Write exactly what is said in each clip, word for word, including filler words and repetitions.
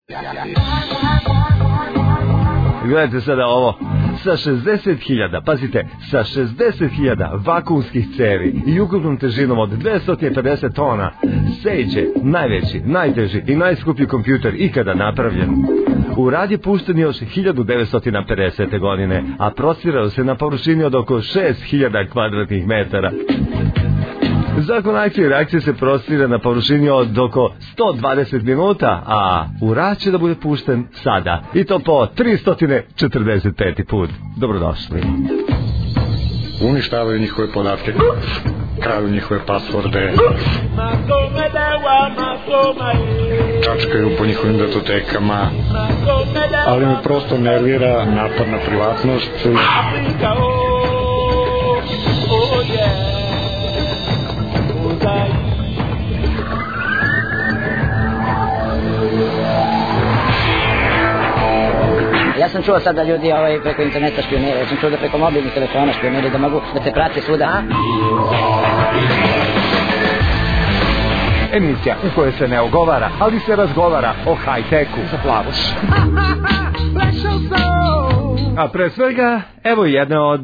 Gledajte sada ovo, sa šezdeset hiljada, pazite, sa šezdeset hiljada vakuumskih cevi i ukupnom težinom od dvesta pedeset tona, Sage je najveći, najteži i najskuplji kompjuter ikada napravljen. U rad je pušten još hiljadu devetsto pedesete. godine, a prostirao se na površini od oko šest hiljada kvadratnih metara. Zakon akcije i reakcije se prostire na površini od oko sto dvadeset minuta, a u rad će da bude pušten sada, i to po tristo četrdeset peti put. Dobrodošli. Uništavaju njihove podatke, kraju njihove pasvorde, čačkaju po njihovim datotekama, ali me prosto nervira napad na privatnost. Ja sam čuo sad da ljudi ovaj, preko interneta špioniraju, ja sam čuo da preko mobilnih telefona špioniraju, da mogu da te prate svuda. Emisija u kojoj se ne ogovara, ali se razgovara o high-techu. Za plavuš. A pre svega, evo jedne od...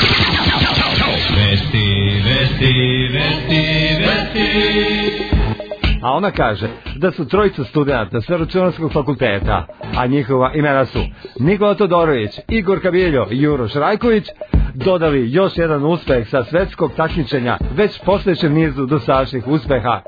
Vesti, vesti, vesti, vesti. A ona kaže da su trojica studenta sa Računarskog fakulteta, a njihova imena su Nikola Todorović, Igor Kabiljo i Uroš Rajković, dodali još jedan uspeh sa svetskog takmičenja već postojećem nizu dosadašnjih uspeha.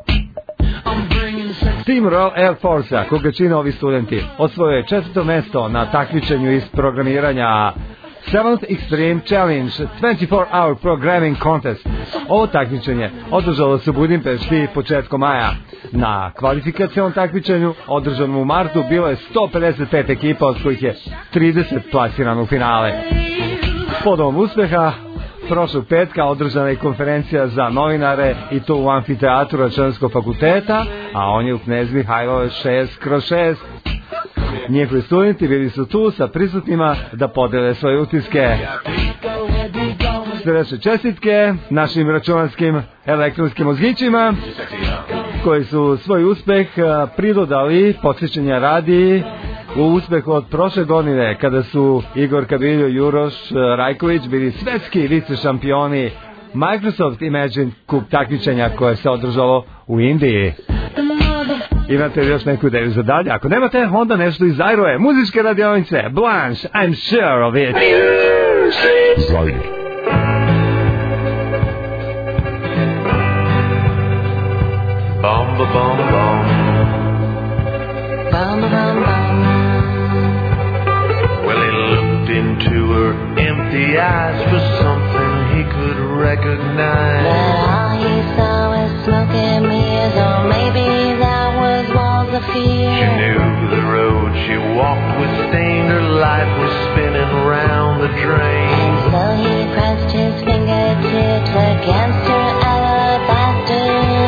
Tim Royal Air Force-a, koga čine ovi studenti, osvojio je četvrto mesto na takmičenju iz programiranja Seventh Extreme Challenge twenty-four hour Programming Contest. Ovo takmičenje održalo se u Budimpešti početkom maja. Na kvalifikacijom takmičenju, održanom u martu, bilo je sto pedeset pet ekipa, od kojih je trideset plasirano u finale. Podom uspeha, prošlog petka održana je konferencija za novinare, i to u amfiteatru Računarskog fakulteta, a on je u Knez Mihajlove šest kroz šest. Njihovi studenti bili su tu sa prisutnima da podele svoje utiske. Srdačne čestitke našim računarskim elektronskim mozgićima, koji su svoj uspeh pridodali, podsjećanja radi, u uspehu od prošle godine, kada su Igor Kabiljo i Uroš Rajković bili svetski vice šampioni Microsoft Imagine Cup takmičenja koje se održalo u Indiji. Imate li još neku ideju za dalje? Ako nemate, onda nešto iz Zajrove muzičke radionice. Blanche, I'm sure of it. Zajr. Bum ba bum bum. Bum bum bum. Well, he looked into her empty eyes for something he could recognize. But all he saw was smoke and mirrors, or maybe that was walls of fear. She knew the road she walked would stain. Her life was spinning round the drain. So he pressed his fingertips against her alabaster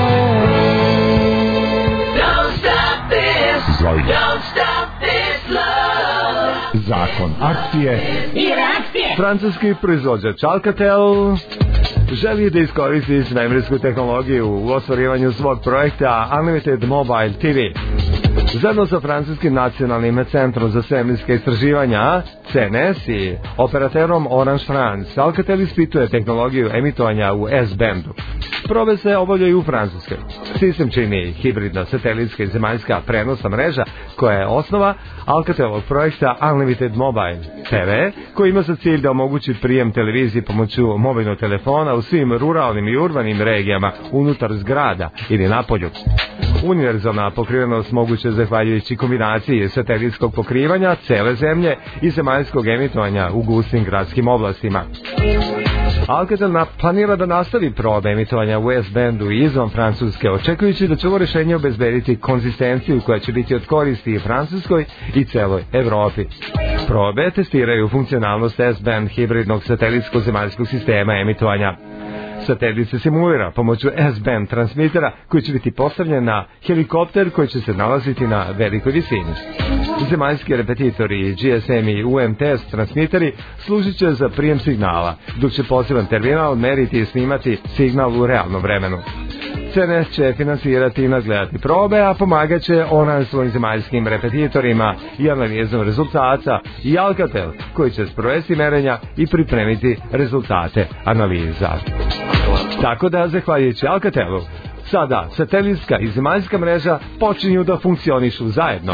ring. Don't stop this, don't stop this love. Zakon akcije I reakcije. Francuski proizvođač Alcatel želi da iskoristi svemirsku tehnologiju u ostvarivanju svog projekta Unlimited Mobile T V. Zajedno sa Francuskim nacionalnim centrom za svemirska istraživanja C N S i operaterom Orange France, Alcatel ispituje tehnologiju emitovanja u S-bandu. Probe se obavljaju u Francuskoj. Sistem čini hibridna satelitska i zemaljska prenosna mreža, koja je osnova Alcatelovog projekta Unlimited Mobile T V, koji ima za cilj da omogući prijem televizije pomoću mobilnog telefona u svim ruralnim i urbanim regijama unutar zgrada ili napolju. Univerzalna pokrivenost moguće zahvaljujući kombinaciji satelitskog pokrivanja cele zemlje i zemaljskog emitovanja u gustim gradskim oblastima. Alcatel planira da nastavi probe emitovanja u S-bandu i izvan Francuske, očekujući da će ovo rešenje obezbediti konzistenciju koja će biti od koristi i Francuskoj i celoj Evropi. Probe testiraju funkcionalnost S-band hibridnog satelitskog zemaljskog sistema emitovanja. Satelit se simulira pomoću S-band transmitera koji će biti postavljen na helikopter koji će se nalaziti na velikoj visini. Zemaljski repetitori, G S M i U M T S transmiteri služit će za prijem signala, dok će poseban terminal meriti i snimati signal u realnom vremenu. C N S će finansirati i nadgledati probe, a pomagat će ona svojim zemaljskim repetitorima i analizom rezultata i Alcatel, koji će sprovesti merenja i pripremiti rezultate analiza. Tako da, zahvaljujući Alcatelu, sada satelitska i zemaljska mreža počinju da funkcionišu zajedno.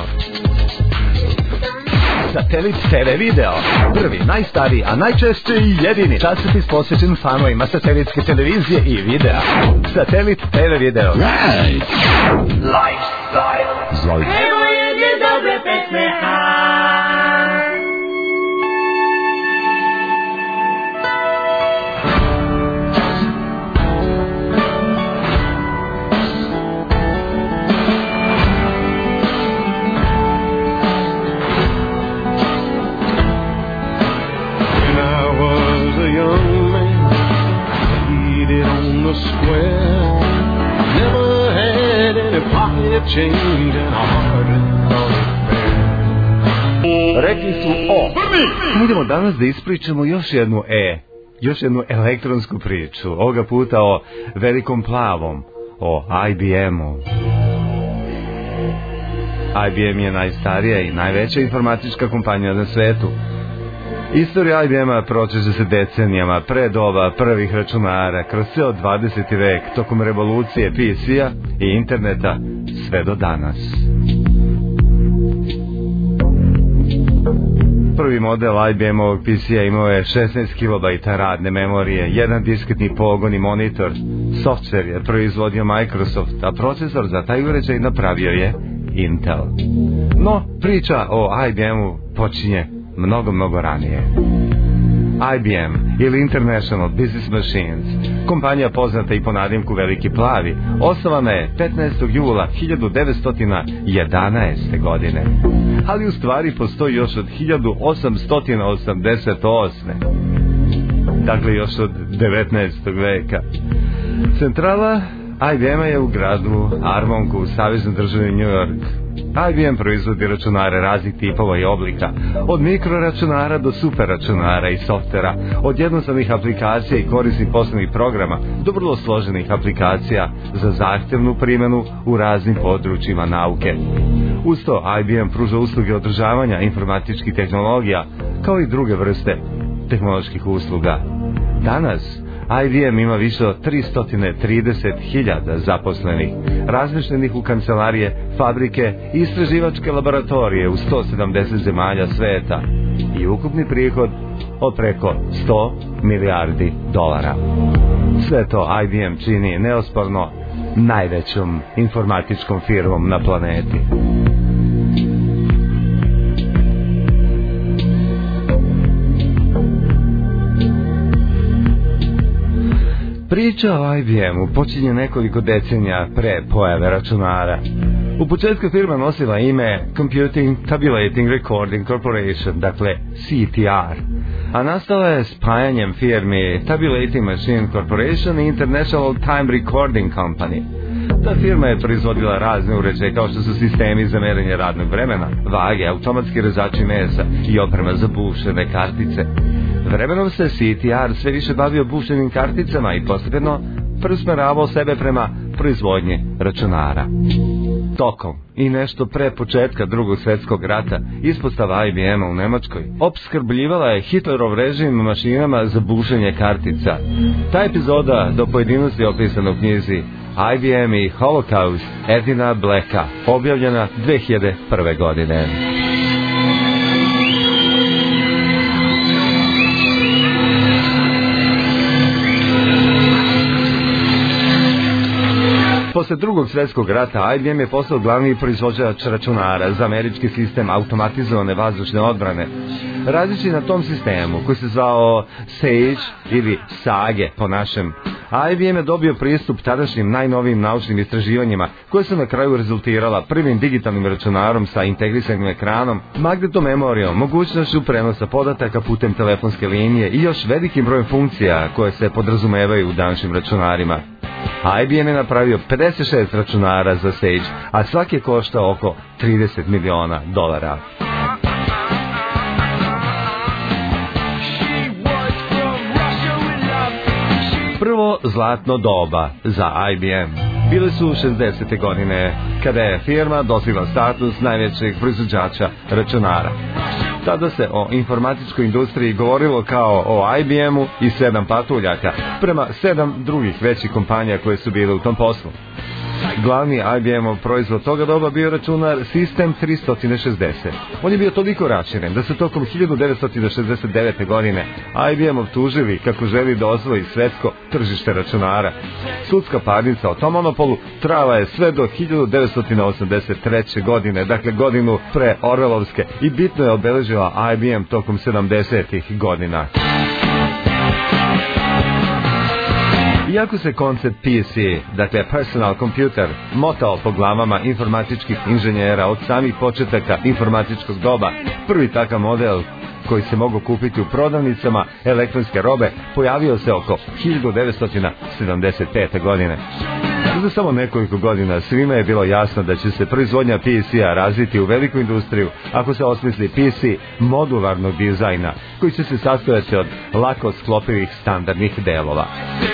Satelit T V video, prvi, najstariji, a najčešće i jedini časopis posvećen fanovima satelitske televizije i videa. Satelit T V video. Right. Lifestyle. Zvolite. Evo jedne dobre pesme, square. Never had any pocket change and I hardly thought it fair. Rekli su O. Idemo danas da ispričamo još jednu E. Još jednu elektronsku priču. Ovoga puta o velikom plavom. O I B M-u. I B M je najstarija i najveća informatička kompanija na svetu. Istorija I B M-a proteže se decenijama pre doba prvih računara, kroz ceo dvadeseti vek, tokom revolucije P C-a i interneta, sve do danas. Prvi model I B M-ovog P C-a imao je šesnaest kilobajta radne memorije, jedan disketni pogon i monitor. Software je proizvodio Microsoft, a procesor za taj uređaj napravio je Intel. No, priča o I B M-u počinje mnogo, mnogo ranije. I B M ili International Business Machines, kompanija poznata i po nadimku Veliki plavi, osnovana je petnaestog jula hiljadu devetsto jedanaeste. godine. Ali u stvari postoji još od hiljadu osamsto osamdeset osme. Dakle, još od devetnaestog veka. Centrala I B M-a je u gradu Armonku u saveznoj državi New York. I B M proizvodi računare raznih tipova i oblika, od mikroračunara do superračunara i softvera, od jednostavnih aplikacija i korisnih poslovnih programa do vrlo složenih aplikacija za zahtevnu primjenu u raznim područjima nauke. Uz to I B M pruža usluge održavanja informatičkih tehnologija, kao i druge vrste tehnoloških usluga. Danas I B M ima više od tristo trideset hiljada zaposlenih, razmještenih u kancelarije, fabrike i istraživačke laboratorije u sto sedamdeset zemalja sveta i ukupni prihod od preko sto milijardi dolara. Sve to I B M čini neosporno najvećom informatičkom firmom na planeti. Priča o I B M-u počinje nekoliko decenija pre pojave računara. U početku firma nosila ime Computing Tabulating Recording Corporation, dakle C T R, a nastala je spajanjem firmi Tabulating Machine Corporation i International Time Recording Company. Ta firma je proizvodila razne uređaje kao što su sistemi za merenje radnog vremena, vage, automatski rezači mesa i oprema za bušene kartice. Vremenom se C T R sve više bavio bušenim karticama i postepeno preusmeravao sebe prema proizvodnji računara. Tokom i nešto pre početka drugog svjetskog rata ispostava I B M-a u Nemačkoj opskrbljivala je Hitlerov režim mašinama za bušenje kartica. Ta epizoda do pojedinosti opisana u knjizi I B M i Holocaust Edina Blacka, objavljena dve hiljade prve. godine. Posle drugog svjetskog rata I B M je postao glavni proizvođač računara za američki sistem automatizovane vazdušne odbrane. Radeći na tom sistemu, koji se zvao Sage ili Sage po našem, I B M je dobio pristup tadašnjim najnovijim naučnim istraživanjima, koje su na kraju rezultirala prvim digitalnim računarom sa integrisanim ekranom, magnetomemorijom, mogućnošću prenosa podataka putem telefonske linije i još velikim brojem funkcija koje se podrazumevaju u današnjim računarima. I B M je napravio pedeset šest računara za Sage, a svaki je koštao oko trideset miliona dolara. Prvo zlatno doba za I B M. Bile su šezdesete godine, kada je firma dostigla status najvećeg proizvođača računara. Tada se o informatičkoj industriji govorilo kao o I B M-u i sedam patuljaka, prema sedam drugih većih kompanija koje su bile u tom poslu. Glavni I B M-ov proizvod toga doba bio računar System tristo šezdeset. On je bio toliko raširen da se tokom hiljadu devetsto šezdeset devete. godine I B M optužili kako želi da osvoji svetsko tržište računara. Sudska parnica o tom monopolu trajala je sve do hiljadu devetsto osamdeset treće. godine, dakle godinu pre Orwellovske, i bitno je obeležila I B M tokom sedamdesetih godina. Iako se koncept P C, dakle personal computer, motao po glavama informatičkih inženjera od samih početaka informatičkog doba, prvi takav model koji se mogu kupiti u prodavnicama elektronske robe pojavio se oko hiljadu devetsto sedamdeset pete. godine. Za samo nekoliko godina svima je bilo jasno da će se proizvodnja P C-a razviti u veliku industriju ako se osmisli P C modularnog dizajna koji će se sastojati od lako sklopivih standardnih delova.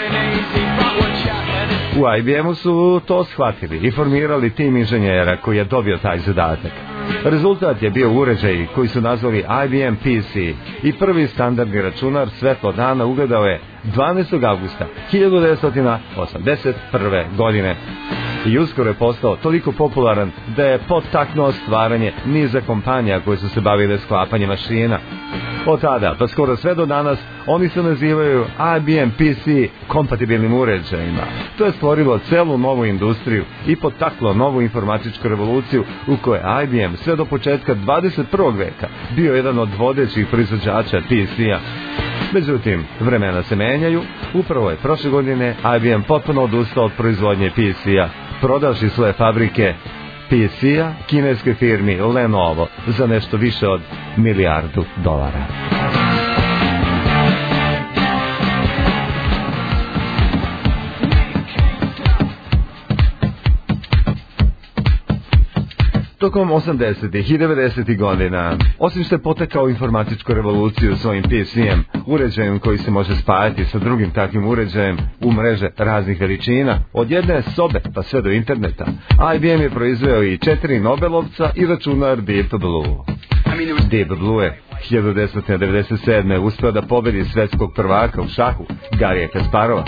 U I B M-u su to shvatili i formirali tim inženjera koji je dobio taj zadatak. Rezultat je bio uređaj koji su nazvali I B M P C i prvi standardni računar svetlo dana ugledao je dvanaestog avgusta hiljadu devetsto osamdeset prve. godine. I uskoro je postao toliko popularan da je potaknuo stvaranje niza kompanija koje su se bavile sklapanjem mašina. Od tada, pa skoro sve do danas, oni se nazivaju I B M P C kompatibilnim uređajima. To je stvorilo celu novu industriju i potaklo novu informatičku revoluciju u kojoj I B M sve do početka dvadeset prvog. veka bio jedan od vodećih proizvođača P C-a. Međutim, vremena se menjaju, upravo je prošle godine I B M potpuno odustao od proizvodnje P C-a, prodavši svoje fabrike P C-a kineskoj firmi Lenovo za nešto više od milijardu dolara. Tokom osamdesetih i devedesetih. godina, osim što je potekao informatičku revoluciju svojim P C-em, uređajem koji se može spajati sa drugim takvim uređajem u mreže raznih veličina, od jedne sobe pa sve do interneta, I B M je proizveo i četiri Nobelovca i računar Deep Blue. Deep Blue je hiljadu devetsto devedeset sedme. uspeo da pobedi svetskog prvaka u šahu, Garija Kasparova.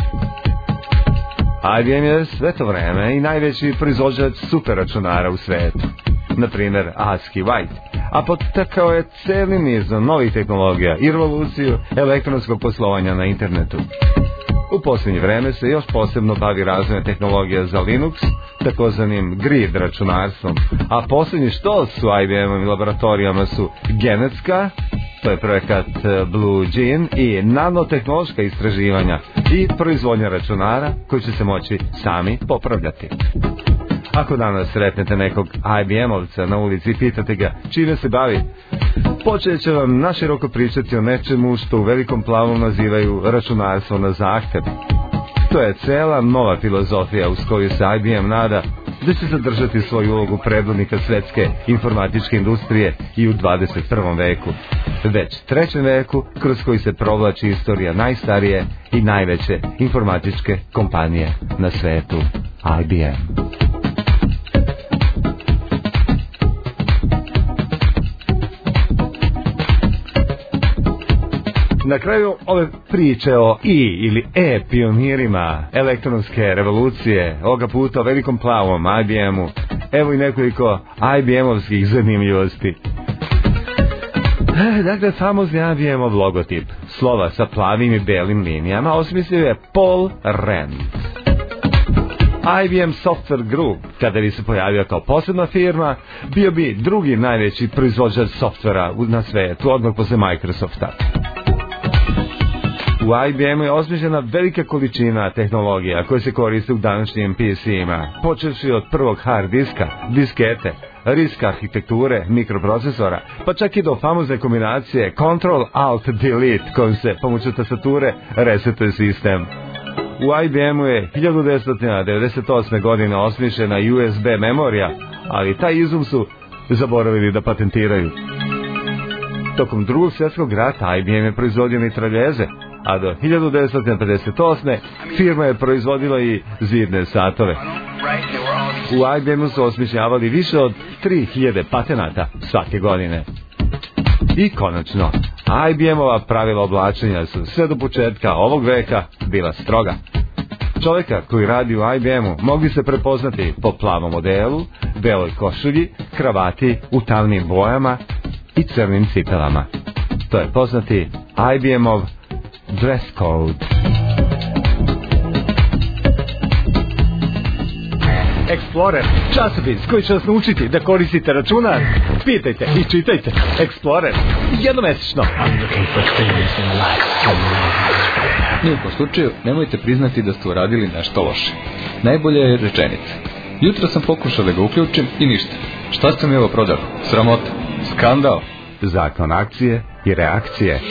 I B M je sve to vreme i najveći proizvođač super računara u svetu, na primjer ASCII White, a potakao je cijeli niz novih tehnologija i revoluciju elektronskog poslovanja na internetu. U posljednje vreme se još posebno bavi razvojem tehnologija za Linux, takozvanim grid računarstvom, a posljednji što su I B M-ovim laboratorijama su genetska, to je projekat Blue Gene, i nanotehnološka istraživanja i proizvodnja računara koji će se moći sami popravljati. Ako danas sretnete nekog I B M-ovca na ulici i pitate ga čime se bavi, počet će vam naširoko pričati o nečemu što u velikom plavom nazivaju računarstvo na zahtev. To je cela nova filozofija uz koju se I B M nada da će zadržati svoju ulogu predvodnika svetske informatičke industrije i u dvadeset prvom. veku. Već trećem veku kroz koji se provlači istorija najstarije i najveće informatičke kompanije na svetu, I B M. Na kraju ove priče o I ili E pionirima elektronske revolucije, ovoga puta o velikom plavom I B M-u, evo i nekoliko I B M-ovskih zanimljivosti. Dakle, famozni I B M-ov logotip, slova sa plavim i belim linijama, osmislio je Paul Rand. I B M Software Group, kada bi se pojavio kao posebna firma, bio bi drugi najveći proizvođač softvera na svetu, odmah posle Microsofta. U I B M-u je osmišljena velika količina tehnologija koje se koriste u današnjim P C-ima, počevši od prvog hard diska, diskete, risk arhitekture, mikroprocesora, pa čak i do famozne kombinacije Control-Alt-Delete kojom se pomoću tastature resetuje sistem. U I B M-u je hiljadu devetsto devedeset osme. godine osmišljena U S B memorija, ali taj izum su zaboravili da patentiraju. Tokom drugog svjetskog rata I B M je proizvodio mitraljeze, a do hiljadu devetsto pedeset osme firma je proizvodila i zidne satove. U I B M-u su osmišljavali više od tri hiljade patenata svake godine. I konačno, I B M-ova pravila oblačenja su sve do početka ovog veka bila stroga. Čovjeka koji radi u I B M-u mogli se prepoznati po plavom odelu, beloj košulji, kravati u tamnim bojama i crnim cipelama. To je poznati I B M-ov dress code. Explorer, časopis koji će vas naučiti da koristite računar. Pitajte i čitajte. Explorer, jednomesečno. Ni u kom slučaju nemojte priznati da ste uradili nešto loše. Najbolja je rečenica. Jutro sam pokušao da ga uključim i ništa. Šta ste mi ovo prodali? Sramota. Skandal. Zakon akcije i reakcije.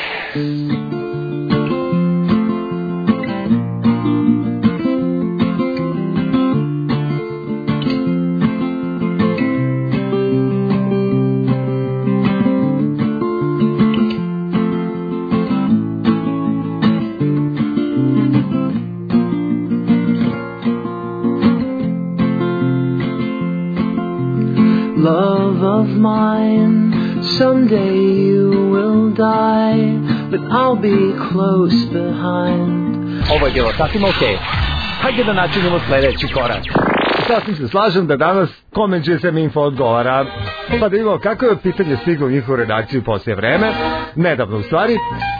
Love of mine, someday you will die, but I'll be close behind. Ovo je bilo sasvim okej. Hajde da načinimo sljedeći korak. Sasvim se slažem da danas Comment G S M Info odgovara. Pa da vidimo kako je pitanje stiglo u njihovu redakciju poslije vreme, nedavno u stvari,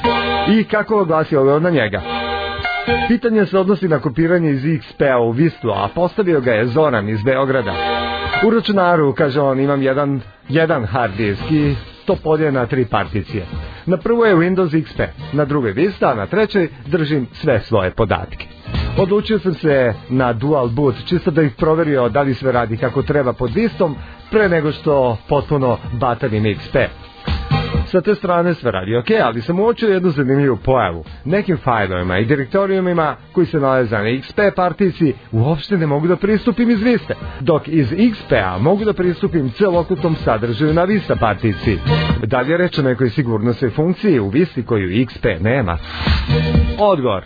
i kako glasi odgovor na njega. Pitanje se odnosi na kopiranje iz X P-a u Vistu, a postavio ga je Zoran iz Beograda. U računaru, kaže on, imam jedan, jedan hard disk i to podije na tri particije. Na prvoj je Windows X P, na drugoj Vista, a na trećoj držim sve svoje podatke. Odlučio sam se na dual boot, čisto da ih proverio da li sve radi kako treba pod Vistom, pre nego što potpuno batavim X P. Sa te strane sve radi ok, ali sam uočio jednu zanimljivu pojavu. Nekim fajlovima i direktorijumima koji se nalaze na X P particiji uopšte ne mogu da pristupim iz Viste, dok iz X P-a mogu da pristupim celokupnom sadržaju na Vista particiji. Dalje reč o nekoj sigurnosnoj funkciji u Visti koju X P nema. Odgovor.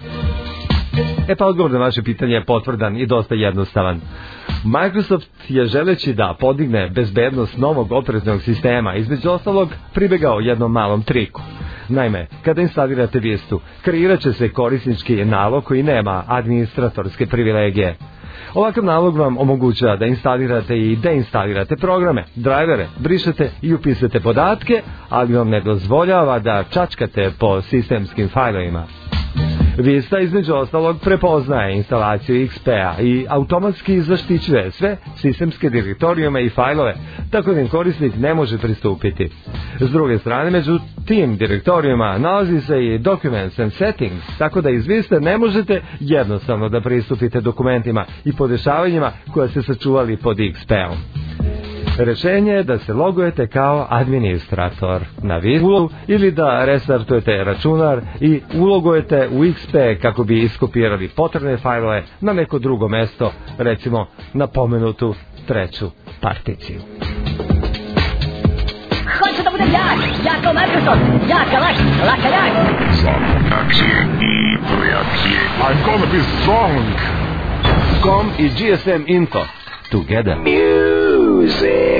E pa odgovor na vaše pitanje je potvrdan i dosta jednostavan. Microsoft je, želeći da podigne bezbednost novog operativnog sistema, između ostalog pribegao jednom malom triku. Naime, kada instalirate Vistu, kreirat će se korisnički nalog koji nema administratorske privilegije. Ovakav nalog vam omogućava da instalirate i deinstalirate programe, drajvere, brišete i upisate podatke, ali vam ne dozvoljava da čačkate po sistemskim fajlovima. Vista između ostalog prepoznaje instalaciju X P-a i automatski zaštićuje sve sistemske direktorijume i fajlove, tako da im korisnik ne može pristupiti. S druge strane, među tim direktorijuma nalazi se i Documents and Settings, tako da iz Vista ne možete jednostavno da pristupite dokumentima i podešavanjima koja se sačuvali pod X P-om. Rešenje je da se logujete kao administrator na Vistu ili da restartujete računar i ulogujete u X P kako bi iskopirali potrebne fajlove na neko drugo mesto, recimo na pomenutu treću particiju. Hoću da budem jak, jak kao Microsoft, jak kao lak, laka jak. Zakon akcije i reakcije. I'm gonna be strong. Com i G S M Info. Together. Music.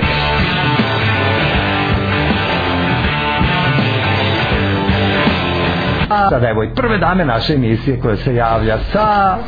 Sada evo i prve dame naše emisije koja se javlja sa...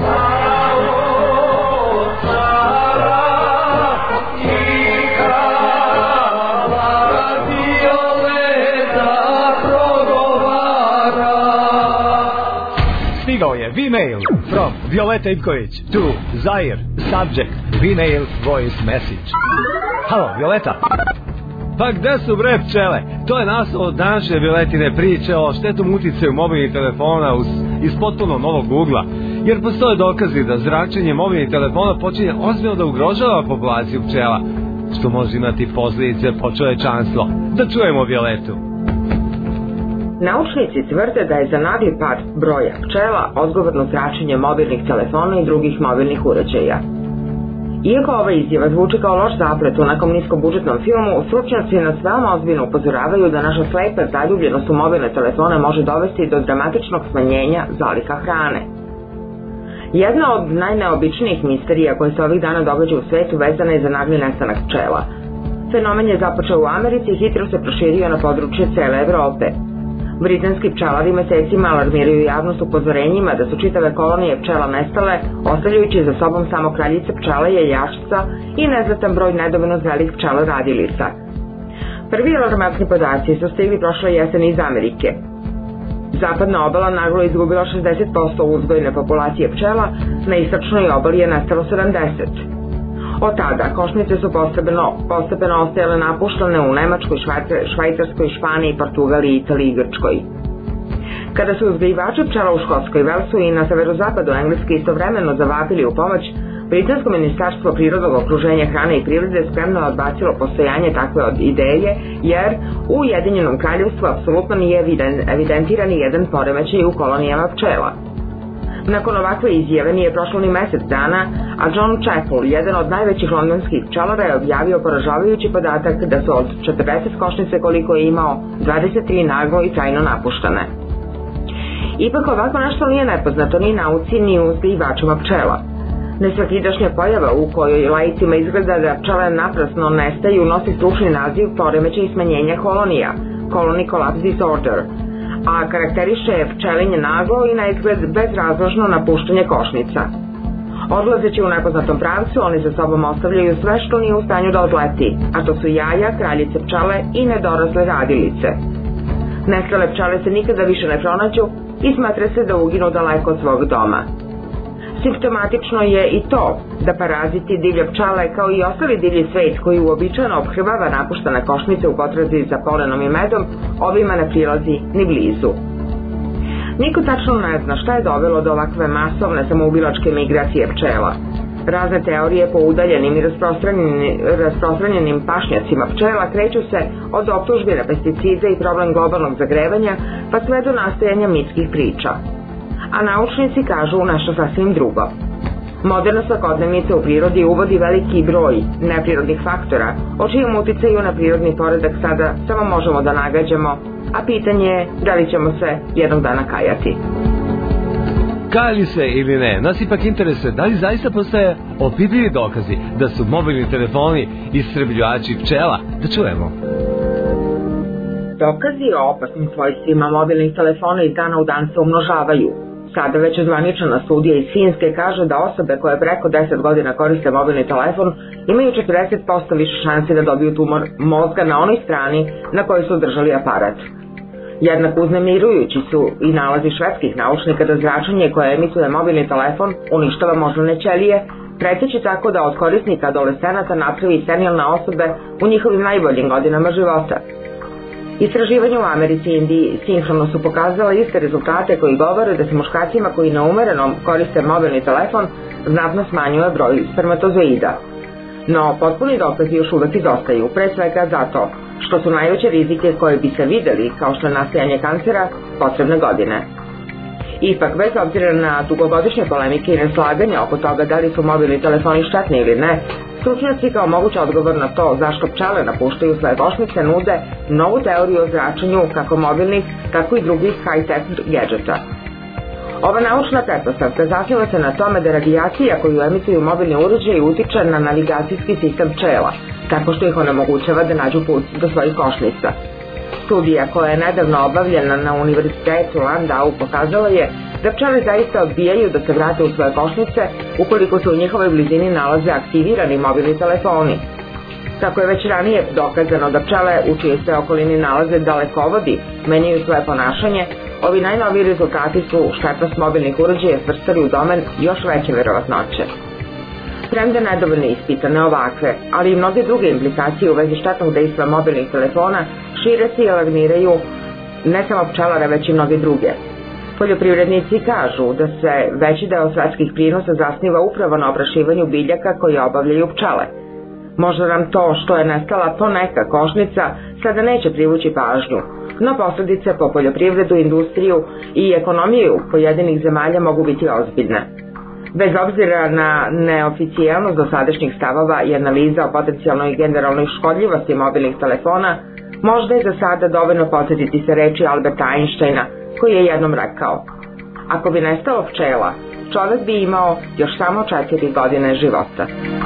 Stigao je V-mail from Violeta Ivković to Zair, subject, V-mail voice message. Halo, Violeta. Pa gde su bre pčele? To je naslov današnje Violetine priče o štetnom uticaju mobilnih telefona uz, iz potpuno novog ugla. Jer postoje dokazi da zračenje mobilnih telefona počinje ozbiljno da ugrožava populaciju pčela, što može imati posljedice po čovečanstvo. Da čujemo Violetu. Naučnici tvrde da je za nagli pad broja pčela odgovorno zračenje mobilnih telefona i drugih mobilnih uređaja. Iako ova izjava zvuči kao loš zaplet u nekom niskobudžetnom filmu, stručnjaci nas veoma ozbiljno upozoravaju da naša slepa zaljubljenost u mobilne telefone može dovesti do dramatičnog smanjenja zaliha hrane. Jedna od najneobičnijih misterija koje se ovih dana događa u svetu vezana je za nagli nestanak pčela. Fenomen je započeo u Americi i hitro se proširio na područje cele Evrope. Britanski pčelari mesecima alarmiraju javnost upozorenjima da su čitave kolonije pčela nestale, ostavljajući za sobom samo kraljice pčele, jajašca i neznatan broj nedovoljno zrelih pčela radilica. Prvi alarmantni podaci su stigli prošle jeseni iz Amerike. Zapadna obala naglo izgubila šezdeset posto uzgojne populacije pčela, na istočnoj obali je nestalo sedamdeset posto. Od tada košnice su postepeno, postepeno ostajale napuštene u Nemačkoj, Švajcarskoj, Španiji, Portugaliji, Italiji i Grčkoj. Kada su uzgajivači pčela u Škotskoj, Velsu i na severozapadu Engleske istovremeno zavapili u pomoć, Britansko ministarstvo prirodnog okruženja, hrane i prirode spremno odbacilo postojanje takve ideje, jer u Ujedinjenom kraljevstvu apsolutno nije evidentiran jedan poremećaj u kolonijama pčela. Nakon ovakve izjave nije prošlo ni mesec dana, a John Chappell, jedan od najvećih londonskih pčelara, je objavio poražavajući podatak da su od četrdeset košnice koliko je imao, dvadeset tri naglo i trajno napuštene. Ipak ovako nešto nije nepoznato ni nauci ni uzgajivačima pčela. Nesvakidašnja pojava u kojoj laicima izgleda da pčele naprasno nestaju nosi stručni naziv poremećaj smanjenja kolonija, colony collapse disorder, a karakteriše pčelinje naglo i na izgled bezrazložno napuštanje košnica. Odlazeći u nepoznatom pravcu, oni za sobom ostavljaju sve što nije u stanju da odleti, a to su jaja, kraljice pčele i nedorasle radilice. Nestale pčele se nikada više ne pronađu i smatra se da uginu daleko od svog doma. Simptomatično je i to da paraziti divlje pčele kao i ostali divlji svet koji uobičajeno ophrvava napuštene košnice u potrazi za polenom i medom, ovima ne prilazi ni blizu. Niko tačno ne zna šta je dovelo do ovakve masovne samoubilačke migracije pčela. Razne teorije po udaljenim i rasprostranjenim pašnjacima pčela kreću se od optužbi na pesticide i problem globalnog zagrevanja pa sve do nastajanja mitskih priča. A naučnici kažu nešto sasvim drugo. Moderna svakodnevnica u prirodi uvodi veliki broj neprirodnih faktora, o čijem uticaju na prirodni poredak sada samo možemo da nagađamo, a pitanje je da li ćemo se jednog dana kajati. Kajali se ili ne, nas ipak interesuje da li zaista postoje opipljivi dokazi da su mobilni telefoni istrebljivači pčela. Da čujemo. Dokazi o opasnim svojstvima mobilnih telefona iz dana u dan se umnožavaju. Sada već ozvaničena studija iz Finske kaže da osobe koje preko deset godina koriste mobilni telefon imaju četrdeset posto više šanse da dobiju tumor mozga na onoj strani na kojoj su držali aparat. Jednako uznemirujući su i nalazi švedskih naučnika da zračenje koje emituje mobilni telefon uništava moždane ćelije, preteći tako da od korisnika adolescenata napravi senilne osobe u njihovim najboljim godinama života. Istraživanja u Americi i Indiji sinhrono su pokazala iste rezultate koji govore da se muškarcima koji neumereno koriste mobilni telefon znatno smanjuje broj spermatozoida. No, potpuni dokazi još uvek izostaju, pre svega zato što su najveće rizike koje bi se videli, kao što je nastajanje kancera, potrebne godine. Ipak, bez obzira na dugogodišnje polemike i neslaganja oko toga da li su mobilni telefoni štetni ili ne, stručnjaci kao moguć odgovor na to zašto pčele napuštaju svoje košnice nude novu teoriju o zračenju kako mobilnih, tako i drugih high-tech gadžeta. Ova naučna pretpostavka zasniva se na tome da radijacija koju emituju mobilni uređaji utiče na navigacijski sistem pčela, tako što ih onemogućava da nađu put do svojih košnica. Studija koja je nedavno obavljena na Univerzitetu Landau pokazala je da pčele zaista odbijaju da se vrate u svoje košnice ukoliko se u njihovoj blizini nalaze aktivirani mobilni telefoni. Kako je već ranije dokazano da pčele u čijoj se okolini nalaze dalekovodi menjaju svoje ponašanje, ovi najnoviji rezultati su štetnost mobilnih uređaja svrstali u domen još veće verovatnoće. Premda nedovoljno ispitane ovakve, ali i mnoge druge implikacije u vezi štetnog dejstva mobilnih telefona šire se i alarmiraju ne samo pčelare, već i mnoge druge. Poljoprivrednici kažu da se veći deo svetskih prinosa zasniva upravo na oprašivanju biljaka koje obavljaju pčele. Možda nam to što je nestala poneka košnica sada neće privući pažnju, no posledice po poljoprivredu, industriju i ekonomiju pojedinih zemalja mogu biti ozbiljne. Bez obzira na neoficijalnost dosadašnjih stavova i analiza o potencijalnoj i generalnoj škodljivosti mobilnih telefona, možda je za sada dovoljno podsjetiti se reči Alberta Einsteina, koji je jednom rekao: ako bi nestalo pčela, čovek bi imao još samo četiri godine života.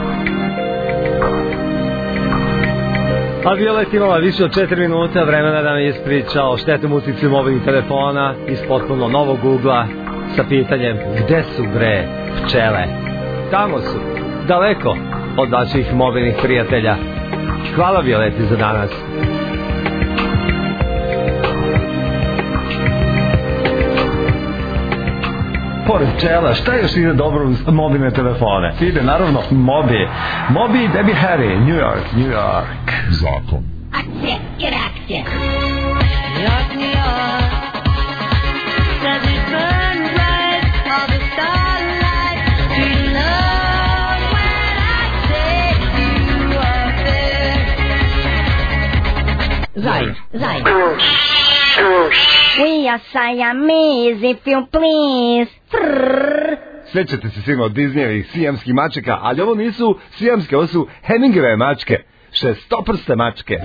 A Violet imala više od četiri minuta vremena da mi ispriča o štetnom uticu mobilnih telefona iz potpuno novog ugla sa pitanjem gde su bre pčele? Tamo su, daleko od vaših mobilnih prijatelja. Hvala Violeti za danas. Pored pčela, šta još ide dobro uz mobilne telefone? Ide naravno Mobi. Mobi i Debbie Harry, New York, New York. Zakon. Akcija, jer akcija. New York, New York. Does it burn bright all the starlight? Do you love when I say you are there? Right, right. We are Siamese, if you please. Svećate se svima od Disneyevih sijamskih mačaka, ali ovo nisu sijamske, ovo su Hemingway mačke, šestoprste mačke.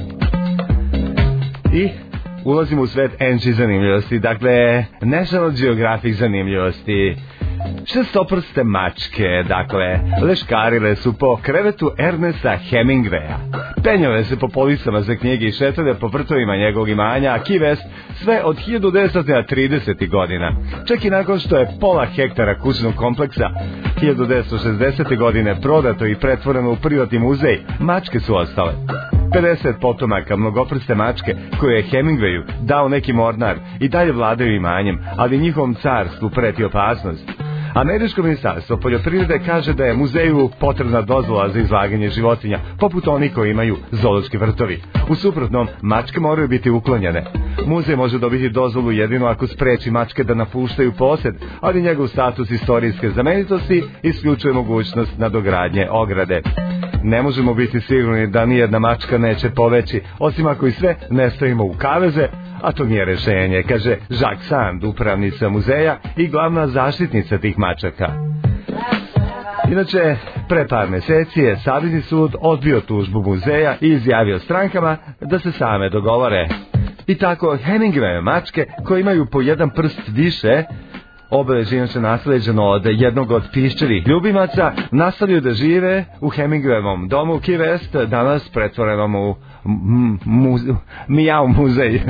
I ulazimo u svet N G zanimljivosti, dakle National Geographic zanimljivosti. Šestoprste mačke, dakle, leškarile su po krevetu Ernesta Hemingwaya. Penjale se po policama za knjige i šetale po vrtovima njegovog imanja Key West sve od hiljadu devetsto tridesetih godina. Čak i nakon što je pola hektara kućnog kompleksa hiljadu devetsto šezdesete godine prodato i pretvoreno u privatni muzej, mačke su ostale. pedeset potomaka mnogoprste mačke koje je Hemingwayu dao neki mornar i dalje vladaju imanjem, ali njihovom carstvu preti opasnost. Američko ministarstvo poljoprivrede kaže da je muzeju potrebna dozvola za izlaganje životinja, poput onih koji imaju zoološki vrtovi. U suprotnom, mačke moraju biti uklonjene. Muzej može dobiti dozvolu jedino ako spreči mačke da napuštaju posed, ali njegov status istorijske znamenitosti isključuje mogućnost nadogradnje ograde. Ne možemo biti sigurni da nijedna mačka neće poveći, osim ako i sve ne stavimo u kaveze, a to nije rešenje, kaže Jacques Sand, upravnica muzeja i glavna zaštitnica tih mačaka. Inače, pre par meseci je Savezni sud odbio tužbu muzeja i izjavio strankama da se same dogovore. I tako Hemingway mačke koje imaju po jedan prst više, obelež inače nasleđeno od jednog od piščevih ljubimaca, nastavljaju da žive u Hemingwayovom domu u Key West, danas pretvorenom u muze, Mijau muzej.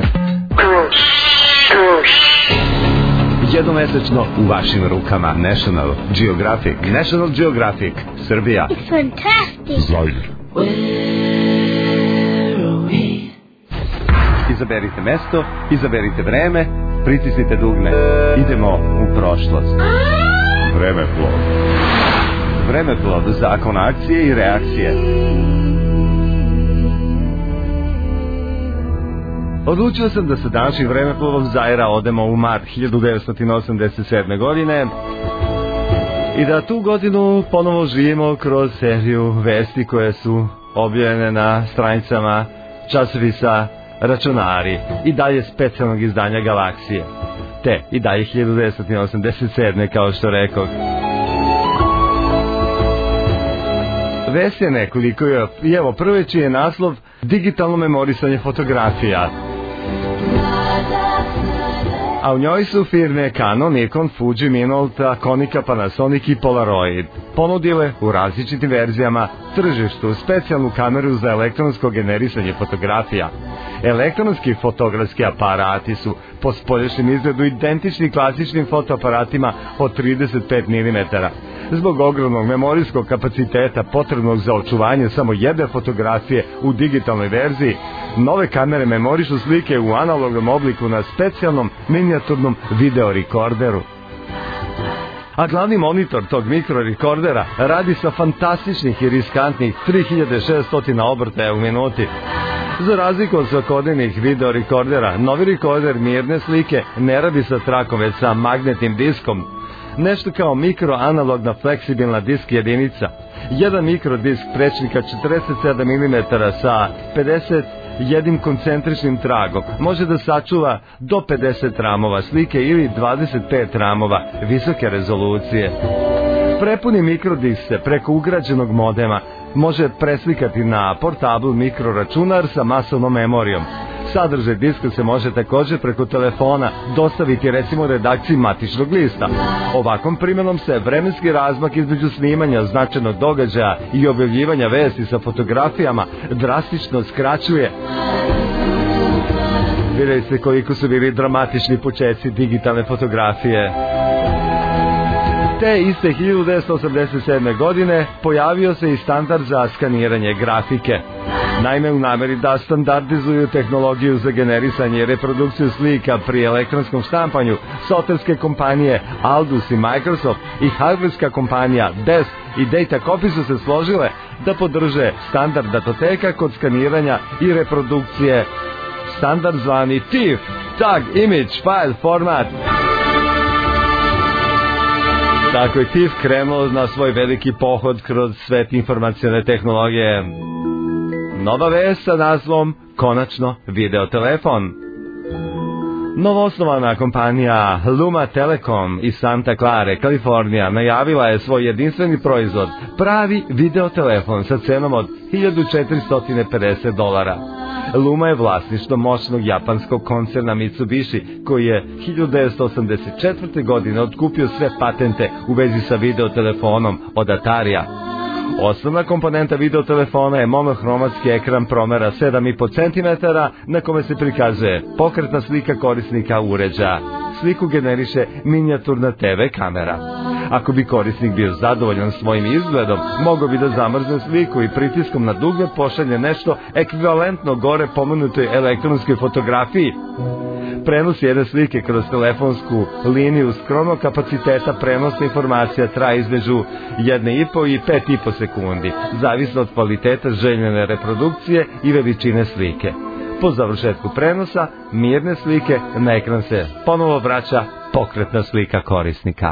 Jednomesečno u vašim rukama National Geographic. National Geographic, Srbija. It's fantastic. Zaire. Izaberite mesto, izaberite vreme, pritisnite dugme. Idemo u prošlost. Vremeplov. Vremeplov, zakon akcije i reakcije. Odlučio sam da sa današnjim vremeplovom Zaira odemo u mart hiljadu devetsto osamdeset sedme godine i da tu godinu ponovo živimo kroz seriju vesti koje su objavljene na stranicama časopisa Računari i dalje specijalnog izdanja Galaksije, te i dalje hiljadu devetsto osamdeset sedme kao što rekao. Vest je nekoliko i evo prve čiji je naslov digitalno memorisanje fotografija. A u njoj su firme Canon, Nikon, Fuji, Minolta, Konica, Panasonic i Polaroid ponudile u različitim verzijama tržištu specijalnu kameru za elektronsko generisanje fotografija. Elektronski fotografski aparati su po spoljašnjem izgledu identični klasičnim fotoaparatima od trideset pet milimetara. Zbog ogromnog memorijskog kapaciteta potrebnog za očuvanje samo jedne fotografije u digitalnoj verziji, nove kamere memorišu slike u analognom obliku na specijalnom minijaturnom videorekorderu. A glavni monitor tog mikrorekordera radi sa fantastičnih i riskantnih tri hiljade šesto obrtaja u minuti. Za razliku od svakodnevnih videorekordera, novi rekorder mirne slike ne radi sa trakom, već sa magnetnim diskom. Nešto kao mikroanalogna fleksibilna disk jedinica. Jedan mikrodisk prečnika četrdeset sedam milimetara sa pedeset jednim koncentričnim tragom može da sačuva do pedeset ramova slike ili dvadeset pet ramova visoke rezolucije. Prepuni mikrodisk se preko ugrađenog modema može preslikati na portabl mikroračunar sa masovnom memorijom. Sadržaj diska se može također preko telefona dostaviti recimo redakciji matičnog lista. Ovakvom primjenom se vremenski razmak između snimanja značajnog događaja i objavljivanja vesti sa fotografijama drastično skraćuje. Vidite koliko su bili dramatični počeci digitalne fotografije. Te iste hiljadu devetsto osamdeset sedme. godine pojavio se i standard za skaniranje grafike. Naime, u nameri da standardizuju tehnologiju za generisanje i reprodukciju slika pri elektronskom štampanju, softverske kompanije Aldus i Microsoft i hardverska kompanija Desk i Datacopy su se složile da podrže standard datoteka kod skaniranja i reprodukcije, standard zvani T I F, Tag Image File Format. Tako je T I F krenuo na svoj veliki pohod kroz svet informacione tehnologije. Nova vest sa nazivom konačno videotelefon. Novoosnovana kompanija Luma Telecom iz Santa Clara, Kalifornija, najavila je svoj jedinstveni proizvod, pravi videotelefon sa cenom od hiljadu četiristo pedeset dolara. Luma je vlasništvo moćnog japanskog koncerna Mitsubishi, koji je hiljadu devetsto osamdeset četvrte. godine otkupio sve patente u vezi sa videotelefonom od Atarija. Osnovna komponenta videotelefona je monohromatski ekran promera sedam i po centimetara na kome se prikazuje pokretna slika korisnika uređaja. Sliku generiše minijaturna te ve kamera. Ako bi korisnik bio zadovoljan svojim izgledom, mogao bi da zamrzne sliku i pritiskom na dugme pošalje nešto ekvivalentno gore pomenutoj elektronskoj fotografiji. Prenos jedne slike kroz telefonsku liniju skromnog kapaciteta prenosa informacija traje između jedne i po i pet i po sekundi, zavisno od kvaliteta željene reprodukcije i veličine slike. Po završetku prenosa, mirne slike, na ekran se ponovo vraća pokretna slika korisnika.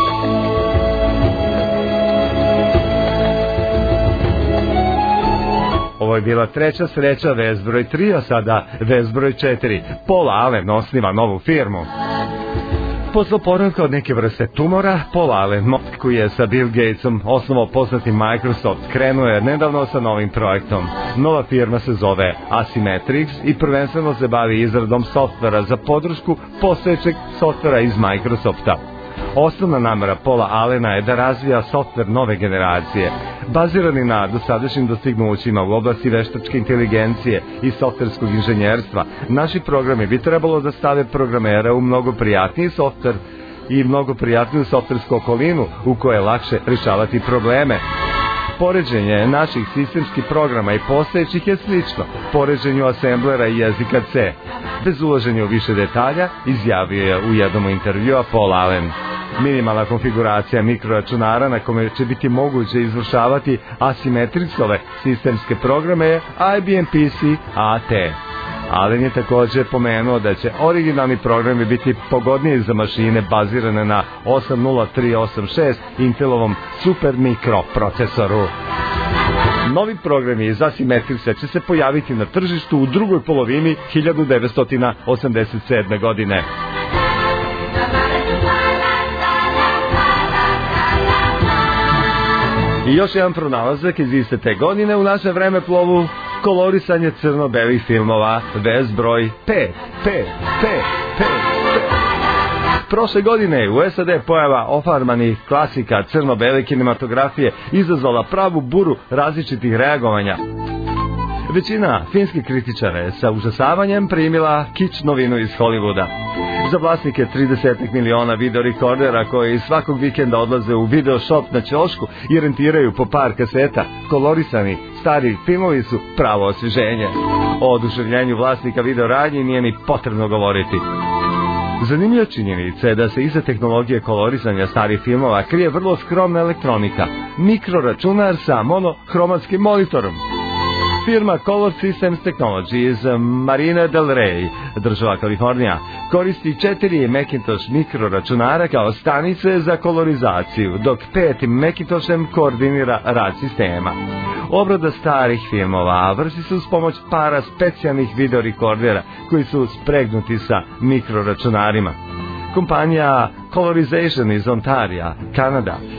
Ovo je bila treća sreća, vest broj tri, a sada vest broj četiri. Paul Allen osniva novu firmu. Posle oporavka od neke vrste tumora, Paul Allen, koji je sa Bill Gatesom osnovao poznati Microsoft, krenuo je nedavno sa novim projektom. Nova firma se zove Asymmetrix i prvenstveno se bavi izradom softvera za podršku postojećeg softvera iz Microsofta. Osnovna namera Paula Allena je da razvija softver nove generacije, bazirani na dosadašnjim dostignućima u oblasti veštačke inteligencije i softverskog inženjerstva. Naši programi bi trebalo da stave programera u mnogo prijatniji softver i mnogo prijatniju softversku okolinu u kojoj je lakše rješavati probleme. Poređenje naših sistemskih programa i postojećih je slično poređenju asemblera i jezika C. Bez ulaženja u više detalja, izjavio je u jednom intervjua Paul Allen. Minimalna konfiguracija mikroračunara na kome će biti moguće izvršavati Asymmetrixove sistemske programe je I B M P C A T. Allen je također pomenuo da će originalni programi biti pogodniji za mašine bazirane na osam nula tri osam šest Intelovom super mikroprocesoru. Novi programi iz Asymmetrixa će se pojaviti na tržištu u drugoj polovini hiljadu devetsto osamdeset sedme. godine. I još jedan pronalazak iz iste te godine u naše vremeplovu, kolorisanje crno-belih filmova, vest broj pet, pet, pet, pet, pet. Prošle godine u S A D pojava ofarmanih klasika crno-bele kinematografije izazvala pravu buru različitih reagovanja. Većina finskih kritičara je sa užasavanjem primila kič novinu iz Hollywooda. Za vlasnike trideset miliona videorekordera koji svakog vikenda odlaze u video shop na ćošku i rentiraju po par kaseta, kolorisani stari filmovi su pravo osvježenje. O oduševljenju vlasnika videoradnji nije ni potrebno govoriti. Zanimljiva činjenica je da se iza tehnologije kolorisanja starih filmova krije vrlo skromna elektronika, mikroračunar sa monohromatskim monitorom. Firma Color Systems Technology iz Marina del Rey, država Kalifornija, koristi četiri Macintosh mikroračunara kao stanice za kolorizaciju, dok pet Macintoshem koordinira rad sistema. Obrada starih filmova vrši se uz pomoć para specijalnih videorekordera koji su spregnuti sa mikroračunarima. Kompanija Colorization iz Ontarija, Kanada,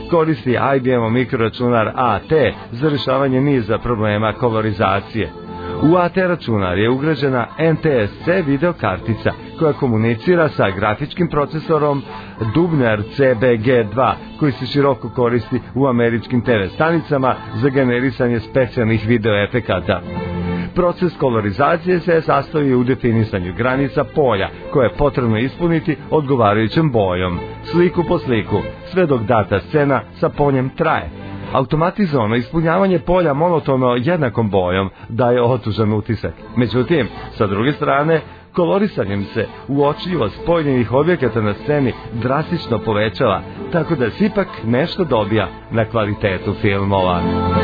koristi I B M mikroračunar A T za rješavanje niza problema kolorizacije. U A T računar je ugrađena N T S C video kartica koja komunicira sa grafičkim procesorom Dubner C B G dva koji se široko koristi u američkim T V stanicama za generisanje specijalnih video efekata. Proces kolorizacije se sastoji u definisanju granica polja koje je potrebno ispuniti odgovarajućom bojom, sliku po sliku, sve dok data scena sa poljem traje. Automatizovano ispunjavanje polja monotono jednakom bojom daje otužan utisak. Međutim, sa druge strane, kolorisanjem se uočljivost pojedinih objekata na sceni drastično povećava, tako da se ipak nešto dobija na kvalitetu filmova.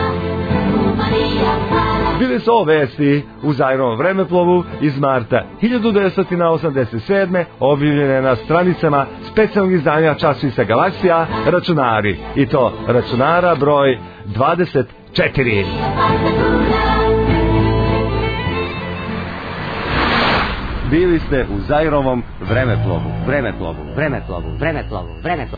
Bili su ovo vesti u Zajrovom vremeplovu iz marta hiljadu devetsto osamdeset sedme objavljene na stranicama specijalnog izdanja časopisa Galaksija Računari, i to računara broj dvadeset četiri. Bili ste u Zajrovom vremeplovu, vremeplovu, vremeplovu, vremeplovu, vremeplovu.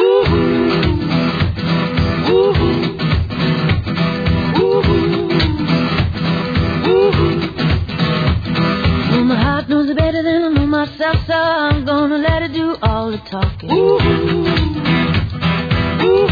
My heart knows it better than I know myself, so I'm gonna let it do all the talking. Ooh, ooh.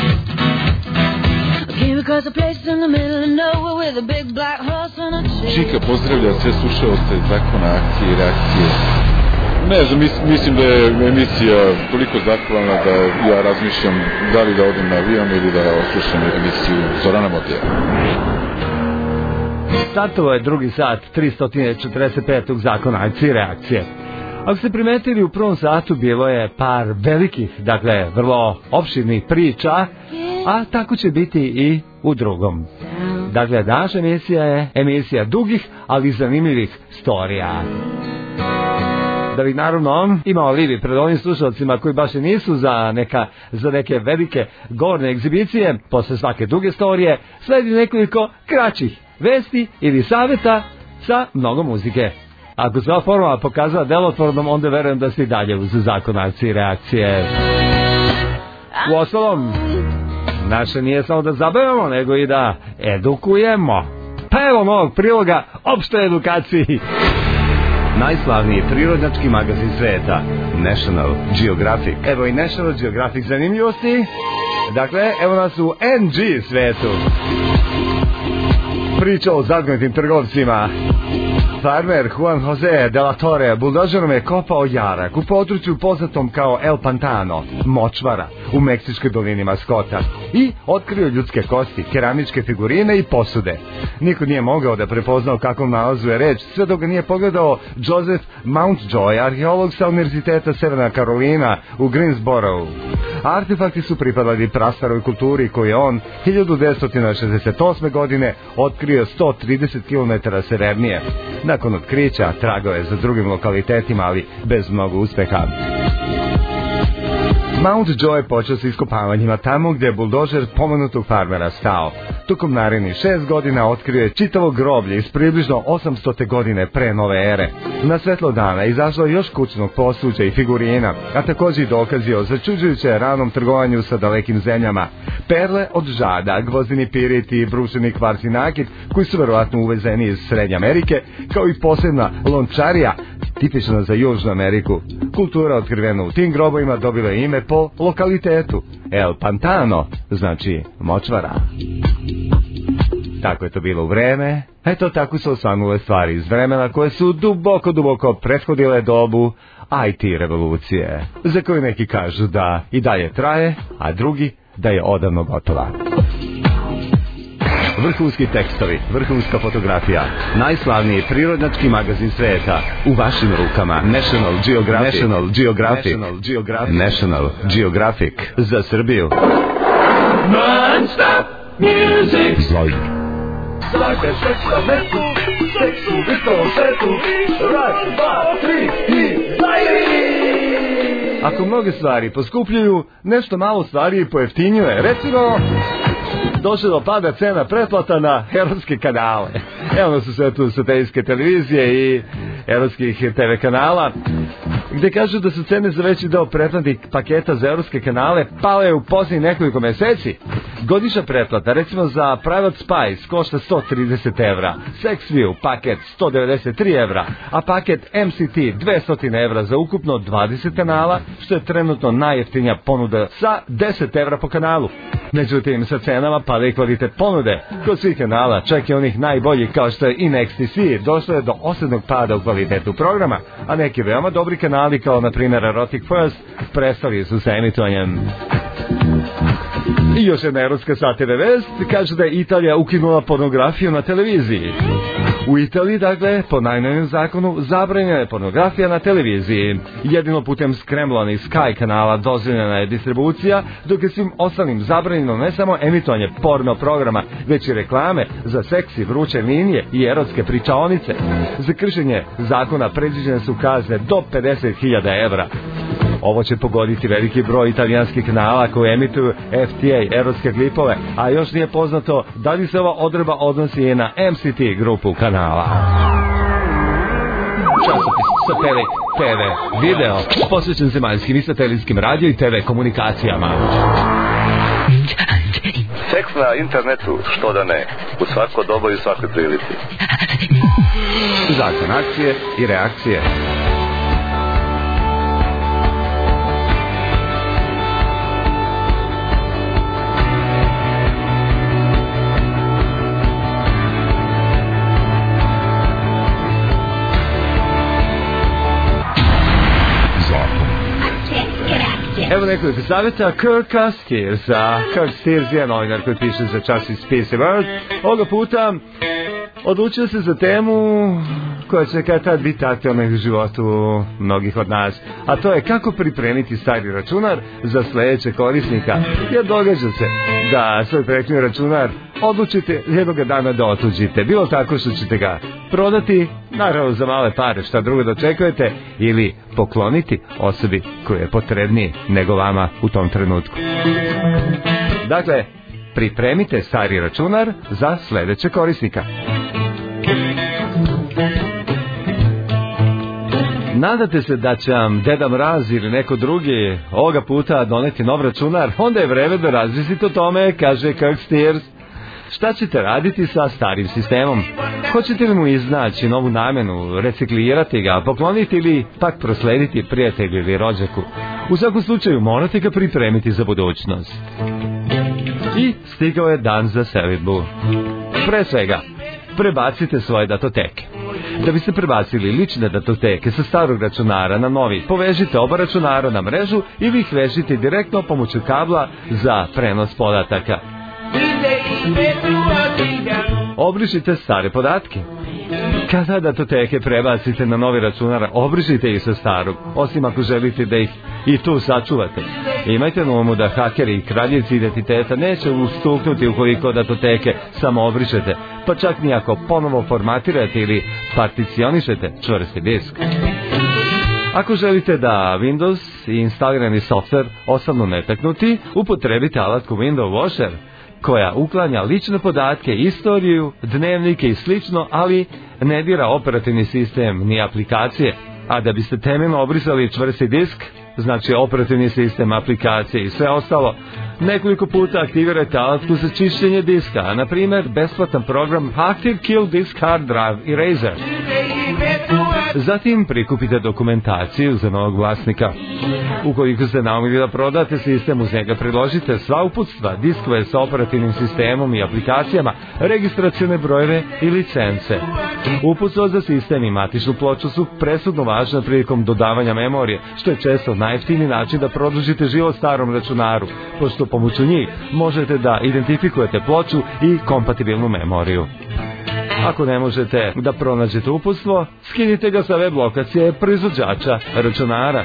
I came across a place in the middle of nowhere with a big black horse and a chain. Čika pozdravlja sve slušaoce Zakona akcije i reakcije. Ne znam, mis, mislim da je emisija toliko zahvalna da ja razmišljam da li da odem na avion ili da oslušam emisiju Zorana Motija. Startovo je drugi sat tristo četrdeset petog Zakona akcije i reakcije. Ako ste primetili, u prvom satu bilo je par velikih, dakle vrlo opširnih priča, a tako će biti i u drugom. Dakle, naša emisija je emisija dugih, ali zanimljivih storija. Da bi naravno imao livi pred ovim slušalcima koji baš i nisu za, neka, za neke velike gorne egzibicije, posle svake duge storije sledi nekoliko kraćih vesti ili savjeta sa mnogo muzike. Ako se ova formula pokazala delotvornom, onda verujem da ste i dalje uz Zakon akcije i reakcije. U ostalom, naše nije samo da zabavimo, nego i da edukujemo. Pa evo novog priloga opštoj edukaciji. Najslavniji prirodnjački magazin sveta, National Geographic. Evo i National Geographic zanimljivosti. Dakle, evo nas u N G svetu. Priča o zagnutim trgovcima. Farmer Juan Jose de la Torre buldožerom je kopao jarak u području poznatom kao El Pantano, močvara, u meksičkoj dolini Maskota, i otkrio ljudske kosti, keramičke figurine i posude. Niko nije mogao da prepozna o kakvom nalazu je reč, sve dok ga nije pogledao Joseph Mountjoy, arheolog sa Univerziteta Severna Karolina u Greensboro. Artefakti su pripadali prastaroj kulturi koju je on hiljadu devetsto šezdeset osme godine otkrio sto trideset kilometara severnije. Nakon otkrića tragao je za drugim lokalitetima, ali bez mnogo uspeha. Mountjoy počeo sa iskopavanjima tamo gdje je buldožer pomenutog farmera stao. Tokom narednih šest godina otkrio je čitavo groblje iz približno osamstote godine pre nove ere. Na svetlo dana izašlo je još kućnog posuđa i figurina, a također i dokazi o začuđujuće ranom trgovanju sa dalekim zemljama. Perle od žada, gvozdeni pirit i brušeni kvarci nakit, koji su verovatno uvezeni iz Srednje Amerike, kao i posebna lončarija, tipična za Južnu Ameriku. Kultura otkrivena u tim grobovima dobila je ime po lokalitetu. El Pantano, znači močvara. Tako je to bilo u vreme. Eto, tako su osvanule stvari iz vremena koje su duboko, duboko prethodile dobu I T revolucije, za koju neki kažu da i dalje traje, a drugi da je odavno gotova. Vrhunski tekstovi, vrhunska fotografija, najslavniji prirodnjački magazin sveta u vašim rukama. National Geographic. National Geographic. National Geographic. National Geographic. Za Srbiju. Non-stop music. Zajr. Svaka seksa metu, seksu vitom svetu, raz, dva, tri i Zajri! Ako mnoge stvari poskupljuju, nešto malo stvari pojeftinjuje. Recimo, došlo do pada cena pretplata na evropske kanale. Evo nas u svetu satelitske televizije i evropskih te ve kanala. gde kažu da su cene za veći deo pretplatnih paketa za evropske kanale pale u posljednjih nekoliko meseci. Godišnja pretplata, recimo za Private Spice, košta sto trideset evra, SexView paket sto devedeset tri evra, a paket M C T dvesta evra za ukupno dvadeset kanala, što je trenutno najjeftinija ponuda sa deset evra po kanalu. Međutim, sa cenama pada i kvalitet ponude. Kod svih kanala, čak i onih najboljih kao što je i N X T C, došlo je do osrednog pada u kvalitetu programa, a neki veoma dobri kanali kao na primjer Erotic First prestali su sa emitovanjem. I još jedna erotska satira vest kaže da je Italija ukinula pornografiju na televiziji. U Italiji, dakle, po najnovijem zakonu, zabranjena je pornografija na televiziji. Jedino putem skremblovanih Sky kanala dozvoljena je distribucija, dok je svim ostalim zabranjeno ne samo emitovanje porno programa, već i reklame za seksi, vruće linije i erotske pričaonice. Za kršenje zakona predviđene su kazne do pedeset hiljada evra. Ovo će pogoditi veliki broj italijanskih kanala koji emituju F T A erotske klipove, a još nije poznato da li se ova odredba odnosi i na M C T grupu kanala. Časopis sa T V, T V, video, posvećen zemaljskim i satelitskim radio i T V komunikacijama. Seks na internetu, što da ne, u svako doba i u svakoj prilici. Zakon akcije i reakcije. Evo nekoliko savjeta. Kirk Steers, a Kirk Steers je novinar koji piše za časopis P C World. Ovoga puta odlučio se za temu koja će kad tad biti aktualna u životu mnogih od nas, a to je kako pripremiti stari računar za sljedećeg korisnika. Jer događa se da svoj preključni računar odlučite jednog dana da otuđite, bilo tako što ćete ga prodati, naravno za male pare, šta drugo da očekujete, ili pokloniti osobi koja je potrebniji nego vama u tom trenutku. Dakle, pripremite stari računar za sljedećeg korisnika. Nadate se da će vam Deda Mraz ili neko drugi ovoga puta doneti nov računar, onda je vreme da razmislite o tome, kaže Kirk Steers. Šta ćete raditi sa starim sistemom? Hoćete li mu iznaći novu namenu, reciklirati ga, pokloniti ili pak proslediti prijatelju ili rođaku? U svakom slučaju morate ga pripremiti za budućnost. I stigao je dan za selidbu. Pre svega, prebacite svoje datoteke. Da biste prebacili lične datoteke sa starog računara na novi, povežite oba računara na mrežu ili ih vežite direktno pomoću kabla za prenos podataka. Obrišite stare podatke. Kada datoteke prebacite na novi računar, obrišite ih sa starog, osim ako želite da ih i tu sačuvate. Imajte na umu da hakeri i kradljivci identiteta neće ustuknuti ukoliko datoteke samo obrišete, pa čak ni ako ponovo formatirate ili particionišete čvrsti disk. Ako želite da Windows i instalirani softver ostanu netaknuti, upotrebite alatku Window Washer, koja uklanja lične podatke, istoriju, dnevnike i slično, ali ne dira operativni sistem ni aplikacije. A da biste temeljno obrisali čvrsti disk, znači operativni sistem, aplikacije i sve ostalo, nekoliko puta aktivirajte alatku za čišćenje diska, a na primjer besplatan program Active Kill Disk Hard Drive Eraser. Zatim prikupite dokumentaciju za novog vlasnika. Ukoliko ste naumili da prodate sistem, uz njega priložite sva uputstva, diskove sa operativnim sistemom i aplikacijama, registracione brojeve i licence. Uputstva za sistem i matičnu ploču su presudno važna prilikom dodavanja memorije, što je često najjeftiniji način da produžite život starom računaru, pošto pomoću njih možete da identifikujete ploču i kompatibilnu memoriju. Ako ne možete da pronađete uputstvo, skinite ga sa web lokacije proizvođača računara.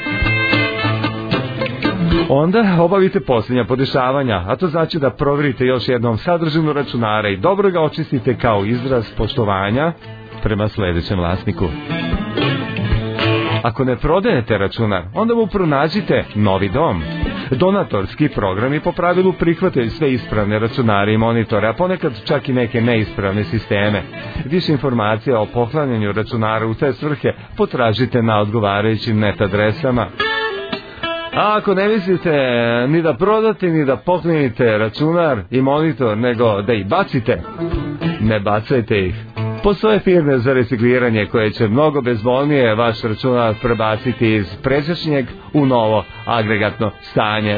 Onda obavite posljednja podešavanja, a to znači da provjerite još jednom sadržinu računara i dobro ga očistite kao izraz poštovanja prema sljedećem vlasniku. Ako ne prodajete računar, onda mu pronađite novi dom. Donatorski programi po pravilu prihvataju sve ispravne računare i monitore, a ponekad čak i neke neispravne sisteme. Više informacija o poklanjanju računara u te svrhe potražite na odgovarajućim net adresama. A ako ne mislite ni da prodate ni da poklonite računar i monitor, nego da ih bacite, ne bacajte ih. Postoje firme za recikliranje koje će mnogo bezbolnije vaš računar prebaciti iz pređašnjeg u novo agregatno stanje.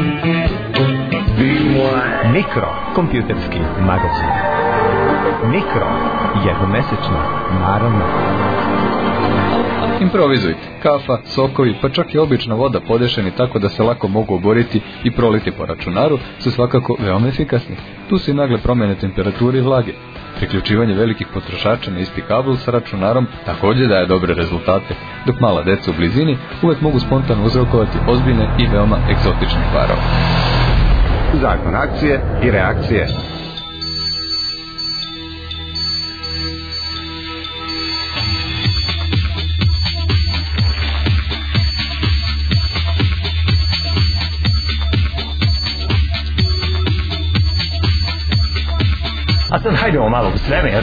Mikro, kompjuterski magazin. Mikro, jednomesečno, naravno. Improvizujte. Kafa, sokovi, pa čak i obična voda podešeni tako da se lako mogu oboriti i proliti po računaru su svakako veoma efikasni. Tu su i nagle promjene temperature i vlage. Priključivanje velikih potrošača na isti kabel sa računarom također daje dobre rezultate, dok mala deca u blizini uvek mogu spontano uzrokovati ozbiljne i veoma egzotične kvarove. Zakon akcije i reakcije. A sad hajdemo malo u svemir.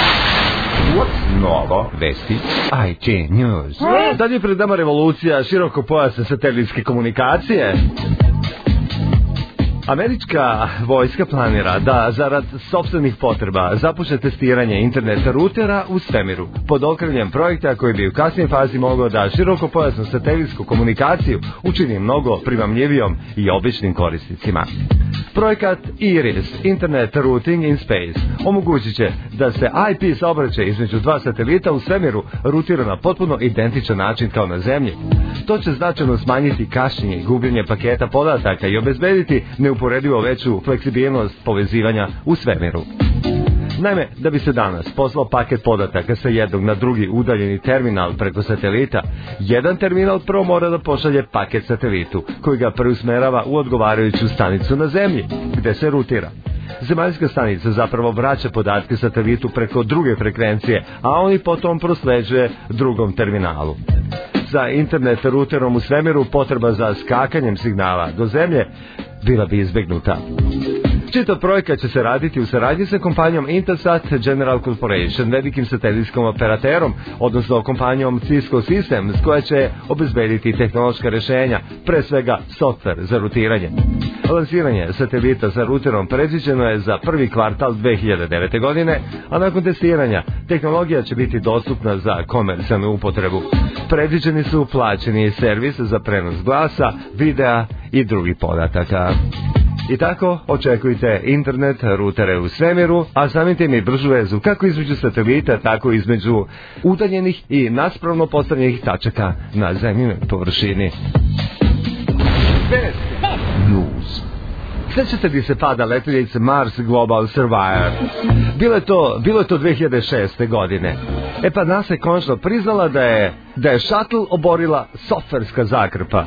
Novo vesti I T News. Dalje pred nama revolucija širokopojasne satelitske komunikacije. Američka vojska planira da zarad sopstvenih potreba započne testiranje interneta rutera u svemiru pod okriljem projekta koji bi u kasnijoj fazi mogao da širokopojasnu satelitsku komunikaciju učini mnogo primamljivijom i običnim korisnicima. Projekat IRIS, Internet Routing in Space, omogućit će da se I P saobraćaj između dva satelita u svemiru rutira na potpuno identičan način kao na Zemlji. To će značajno smanjiti kašnjenje i gubljenje paketa podataka i obezbediti neuporedivo veću fleksibilnost povezivanja u svemiru. Naime, da bi se danas poslao paket podataka sa jednog na drugi udaljeni terminal preko satelita, jedan terminal prvo mora da pošalje paket satelitu, koji ga preusmerava u odgovarajuću stanicu na Zemlji, gde se rutira. Zemaljska stanica zapravo vraća podatke satelitu preko druge frekvencije, a on ih potom prosleđuje drugom terminalu. Za internet ruterom u svemiru potreba za skakanjem signala do Zemlje bila bi izbegnuta. Čitav projekat će se raditi u saradnji sa kompanijom Intelsat General Corporation, velikim satelitskom operaterom, odnosno kompanijom Cisco Systems, koja će obezbediti tehnološka rešenja, pre svega softver za rutiranje. Lansiranje satelita sa ruterom predviđeno je za prvi kvartal dve hiljade devete. godine, a nakon testiranja tehnologija će biti dostupna za komercijalnu upotrebu. Predviđeni su plaćeni servis za prenos glasa, videa i drugih podataka. I tako očekujte internet rutere u svemiru, a samim tim i bržu vezu kako između satelita, tako između udaljenih i naspravno postavljenih tačaka na zemljinoj površini. News. Sjećate li se pada letjeljice Mars Global Surveyor? Bilo je to, bilo je to dve hiljade šeste. godine. E pa NASA je konačno priznala da je, da je šatl oborila softverska zakrpa.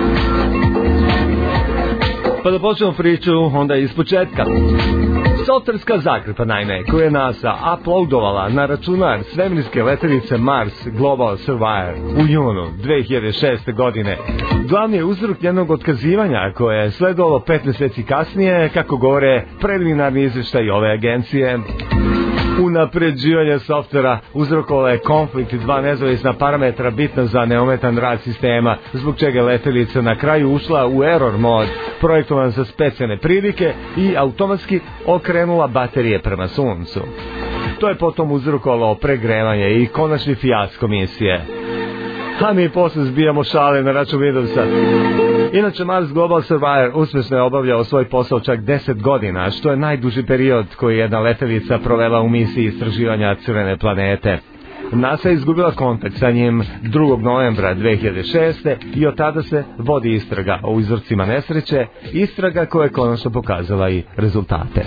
Pa da počnemo priču onda iz početka. Softverska zakrpa, naime, koju je NASA uploadovala na računar svemirske letelice Mars Global Surveyor u junu dve hiljade šeste. godine, glavni je uzrok njenog otkazivanja koje je sledovalo pet meseci kasnije, kako govore preliminarni izveštaj ove agencije. Unapređivanje softvera uzrokovalo je konflikt dva nezavisna parametra bitna za neometan rad sistema, zbog čega je letelica na kraju ušla u error mod, projektovan za specijalne prilike i automatski okrenula baterije prema suncu. To je potom uzrokovalo pregrevanje i konačni fijasko misije. A mi posle zbijamo šale na račun Windowsa. Inače, Mars Global Surveyor uspješno je obavljao svoj posao čak deset godina, što je najduži period koji je jedna letelica provela u misiji istraživanja crvene planete. NASA je izgubila kontakt sa njim drugog novembra dve hiljade šeste. i od tada se vodi istraga o uzrocima nesreće, istraga koja je konačno pokazala i rezultate.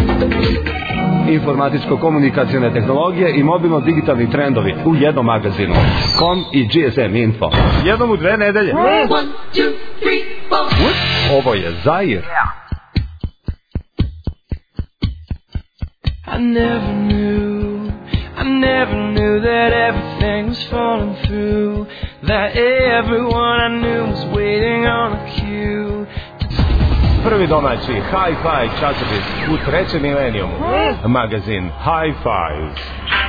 Informatičko-komunikacijne tehnologije i mobilno-digitalni trendovi u jednom magazinu. Com i G S M Info. Jednom u dve nedelje. Ovo je Zair. I never knew, I never knew that everything everything was falling through, that everyone I knew was waiting on a cue. Prvi domaći Hi-Fi časopis u trećem milenijumu. Magazin Hi-Fi.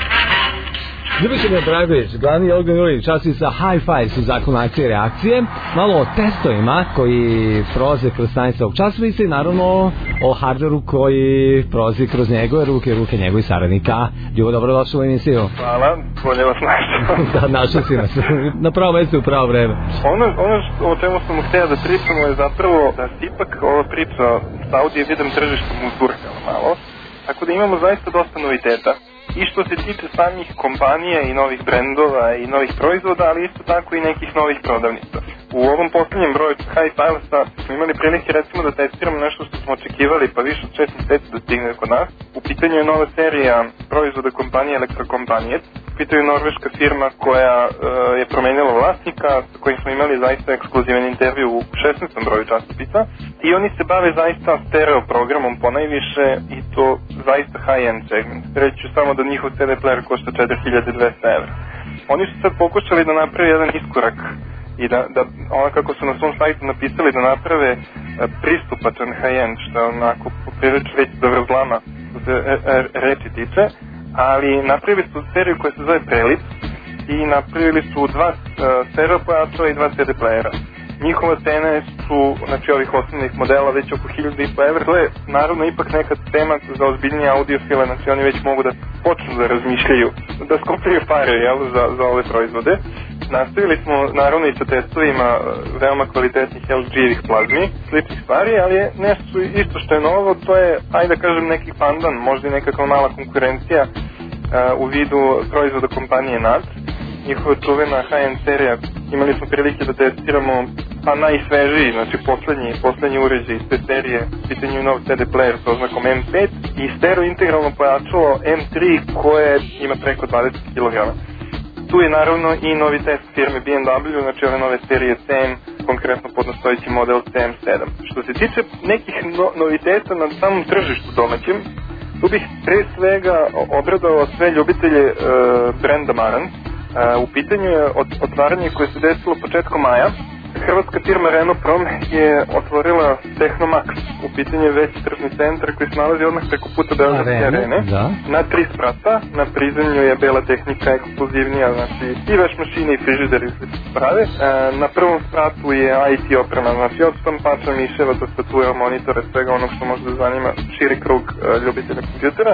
Ljubiša Dragović, glavni odgovorni časopisa Hi-Fi su zakon akcije i reakcije, malo o testovima koji prolaze kroz stanice ovog časopisa i naravno o hardveru koji prolazi kroz njegove ruke, ruke njegovih saradnika. Ljubo, dobrodošli u emisiju. Hvala, bolje vas našao. Da, našao si nas. Na pravo mesto u pravo vreme. Ono, ono što, o čemu sam htio da pričamo je zapravo da se ipak ova priča sa audio vidom tržištom uzburkala malo, tako da imamo zaista dosta noviteta. I što se tiče samih kompanija i novih brendova i novih proizvoda, ali isto tako i nekih novih prodavnica. U ovom posljednjem broju Hi-Filesa smo imali prilike recimo da testiramo nešto što smo očekivali pa više od šest mjeseci da stigne kod nas. U pitanju je nova serija proizvoda kompanije Elektrokompanije. U pitanju je norveška firma koja e, je promenila vlasnika, sa kojim smo imali zaista ekskluzivan intervju u šesnaestom broju časopisa. I oni se bave zaista stereo programom ponajviše i to zaista high-end segment. Reći ću samo da njihov C D player košta četiri hiljade dvesta evra. Oni su sad pokušali da naprave jedan iskorak i da, da ono kako su na svom sajtu napisali da naprave e, pristupačan high-end, što je onako poprilično već zavrzlama što se e, e, reči tiče, ali napravili su seriju koja se zove Prelip i napravili su dva e, stereo pojačala i dva C D playera. Njihova cena su, znači ovih osnovnih modela, već oko hiljadu i po evra. To je naravno ipak neka tema za ozbiljnije audiofile, znači oni već mogu da počnu da razmišljaju, da skupljaju pare, jel, za, za ove proizvode. Nastavili smo naravno i sa testovima veoma kvalitetnih L G-evih plazmi, sličnih stvari, ali je nešto isto što je novo, to je, ajde da kažem, neki pandan, možda i nekakva mala konkurencija uh, u vidu proizvoda kompanije N A D. Njihova čuvena high-end serija, imali smo prilike da testiramo pa najsvežiji, znači poslednji, poslednji uređaj iz te serije, pitanju nov C D player sa oznakom M pet i stereo integralno pojačalo M tri koje ima preko dvadeset kilograma. Tu je naravno i novi test firme B M W, znači ove nove serije C M, konkretno podnostojići model C M sedam. Što se tiče nekih no, noviteta na samom tržištu domaćim, tu bih pre svega obradovao sve ljubitelje e, brenda Marantz. Uh, u pitanju je otvaranje koje se desilo početkom maja. Hrvatska firma Renault Prom je otvorila Technomax. U pitanju je veći tržni centar koji se nalazi odmah preko puta Beogradske arene. Da. Na tri sprata. Na prizemlju je bela tehnika ekskluzivnija, znači i veš mašine i frižideri se prave. Uh, na prvom spratu je I T oprema, znači od štampača, miševa, tastatura, monitora, svega onog što može da zanima širi krug uh, ljubitelja kompjutera.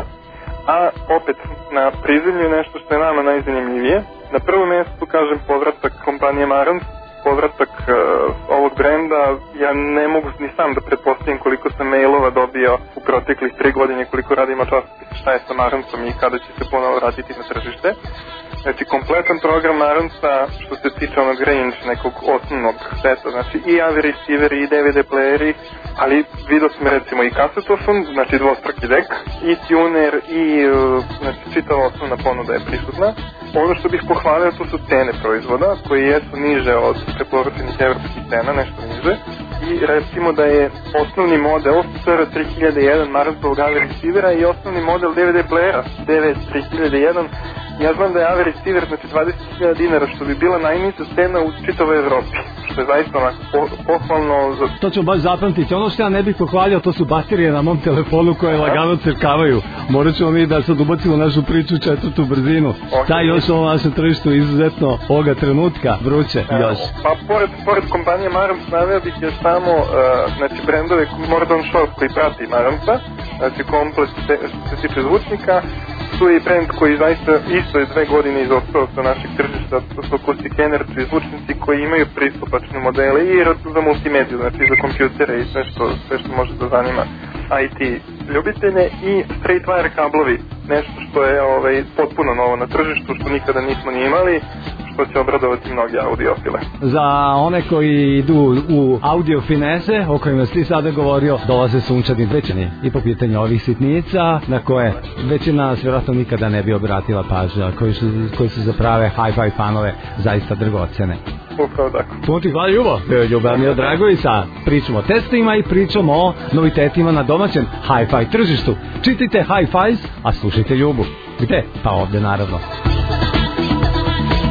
A opet na prizemlju je nešto što je nama najzanimljivije. Na prvom mjestu kažem povratak kompanije Marantz, povratak uh, ovog brenda. Ja ne mogu ni sam da pretpostavim koliko sam mailova dobio u proteklih tri godine, koliko radimo časopis šta je sa Marantzom i kada će se ponovo vratiti na tržište. Znači kompletan program Marantza što se tiče onog range nekog osnovnog seta, znači i A V receiveri i D V D playeri, ali vidio sam recimo i kasetofon, znači dvostruki dek, i tuner i znači čitava osnovna ponuda je prisutna. Ono što bih pohvalio to su cene proizvoda koji jesu niže od preporučenih evropskih cena, nešto niže. I recimo da je osnovni model S R tri hiljade jedan Marantzovog A V receivera i osnovni model D V D playera D V tri hiljade jedan. Ja znam da je A V receiver znači dvadeset hiljada dinara, što bi bila najniža cena u čitavoj Evropi, što je zaista onako po, pohvalno. Za... To ću baš zapamtiti. Ono što ja ne bih pohvalio, to su baterije na mom telefonu koje lagano crkavaju. Morat ćemo mi da sad ubacimo našu priču četvrtu brzinu. Okay. Šta još ovo našem tržištu izuzetno ovoga trenutka vruće još? Pa pored, pored kompanije Marantz naveo bih još samo uh, znači brendove Mordon Shore koji prati Marantza, znači komplet što se tiče zvučnika. Tu je brend koji zaista isto je dve godine izostao sa našeg tržišta, to su Acoustic Energy zvučnici koji imaju pristupačne modele i za multimediju, znači za kompjutere i sve što, sve što može da zanima I T ljubitelje, i straight wire kablovi, nešto što je ovaj, potpuno novo na tržištu, što nikada nismo ni imali, što će obradovati mnogi audiofile. Za one koji idu u audiofinese, o kojima si sada govorio, dolaze sunčani dvećani i po pitanju ovih sitnica na koje većina nas vjerojatno nikada ne bi obratila pažnja, koji su, koji su za prave hi-fi fanove zaista dragocene. Upravo tako. Puno ti hvala, Ljubo. Ljubomir Dragović, sa pričamo o testima i pričamo o novitetima na domaćem hi-fi tržištu. Čitajte Hi-Fis, a slušajte Ljubu. Gde? Pa ovde naravno.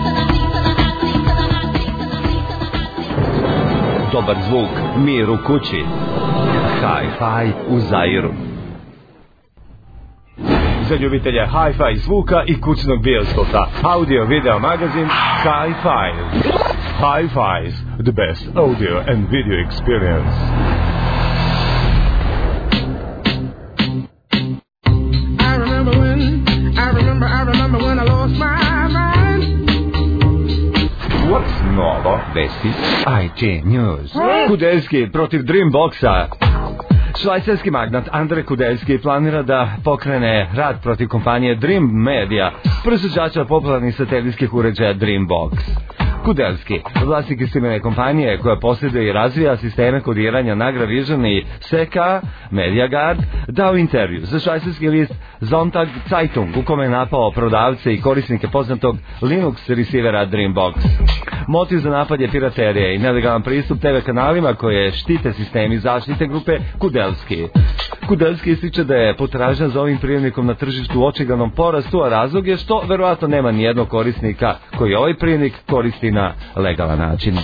dobar zvuk, mir u kući. Hi-Fi u Zairu. Za ljubitelje hi-fi zvuka i kućnog bioskopa, audio video magazin Hi-Fi. Hi-Fi's, the best audio and video experience. I remember when, I remember, I remember when I lost my mind. What's novo? Vesti I T News. Kudelski protiv Dreamboxa. Švajcarski magnat Andre Kudelski planira da pokrene rad protiv kompanije Dream Media, proizvođača popularnih satelitskih uređaja Dreambox. Kudelski, vlasnik istoimene kompanije koja posjeduje i razvija sisteme kodiranja Nagravision i S K Mediagard, dao intervju za švajcarski list Sonntag Zeitung, u kome je napao prodavce i korisnike poznatog Linux receivera Dreambox. Motiv za napad je piraterija i nelegalan pristup T V kanalima koje štite sistemi zaštite grupe Kudelski. Kudelski ističe da je potražnja za ovim prijemnikom na tržištu u očiglednom porastu, a razlog je što verovatno nema nijednog korisnika koji ovaj prijemnik koristi na legalan način.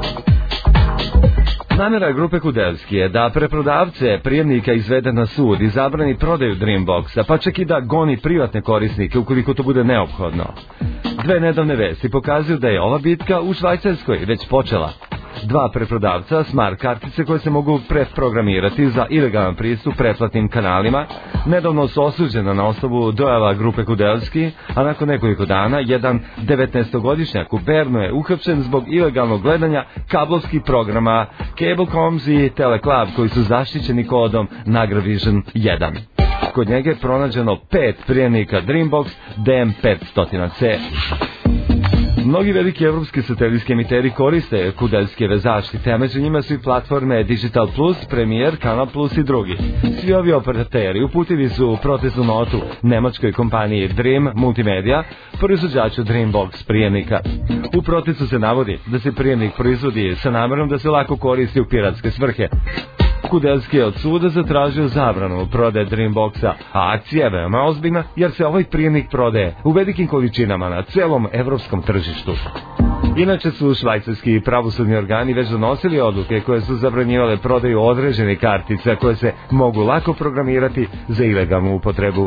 Namjera grupe Kudelski je da preprodavce prijemnika izvede na sud i zabrani prodaju Dreamboxa, pa čak i da goni privatne korisnike ukoliko to bude neophodno. Dve nedavne vesti pokazuju da je ova bitka u Švajcarskoj već počela. Dva preprodavca smart kartice koje se mogu preprogramirati za ilegalan pristup pretplatnim kanalima nedavno su osuđena na osnovu dojava grupe Kudelski, a nakon nekoliko dana jedan devetnaestogodišnjak u Bernu je uhapšen zbog ilegalnog gledanja kablovskih programa Cablecoms i Teleclub koji su zaštićeni kodom Nagravision jedan. Kod njega je pronađeno pet prijemnika Dreambox D M petsto C. Mnogi veliki evropski satelitski emiteri koriste Kudelskijeve zaštite, a među njima su i platforme Digital Plus, Premier, Canal Plus i drugi. Svi ovi operateri uputili su protestnu notu nemačkoj kompaniji Dream Multimedia, proizvođaču Dreambox prijemnika. U protestu se navodi da se prijemnik proizvodi sa namjerom da se lako koristi u piratske svrhe. Kudelski je od suda zatražio zabranu prodaje Dreamboxa, a akcija je veoma ozbiljna jer se ovaj prijemnik prodaje u velikim količinama na celom evropskom tržištu. Inače su švajcarski pravosudni organi već donosili odluke koje su zabranjivale prodaju određenih kartica koje se mogu lako programirati za ilegalnu upotrebu.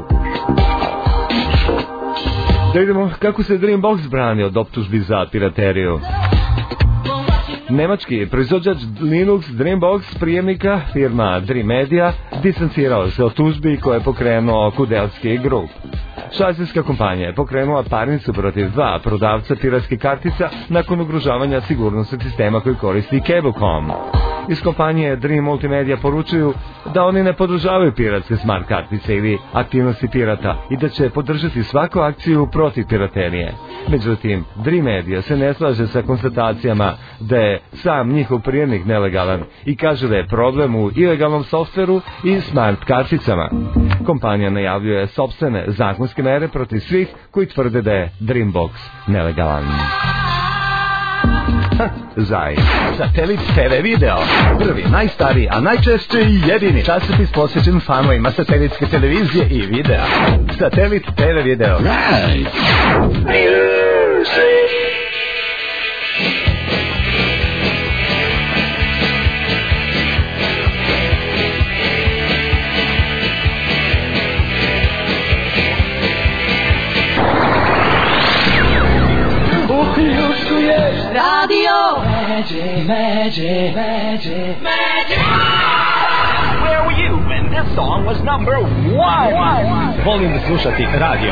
Da vidimo kako se Dreambox brani od optužbi za pirateriju. Nemački proizvođač Linux Dreambox prijemnika, firma Dream Media, distancirao se od tužbi koje je pokrenuo Kudelski Group. Švajcarska kompanija je pokrenula parnicu protiv dva prodavca piratskih kartica nakon ugrožavanja sigurnosnog sistema koji koristi Cablecom. Iz kompanije Dream Multimedia poručuju da oni ne podržavaju piratske smart kartice ili aktivnosti pirata i da će podržati svaku akciju protiv piraterije. Međutim, Dream Media se ne slaže sa konstatacijama da je sam njihov prijemnik nelegalan i kaže da je problem u ilegalnom softveru i smart karticama. Kompanija najavljuje sopstvene zakonske mere protiv svih koji tvrde da je Dreambox nelegalan. Zaj. Satelit T V video. Prvi, najstariji, a najčešće i jedini časopis posvećen fanovima satelitske televizije i videa. Satelit T V video. Right. Radio Magic, Magic, Magic, Magic. Where were you when this song was number one? Volim slušati radio.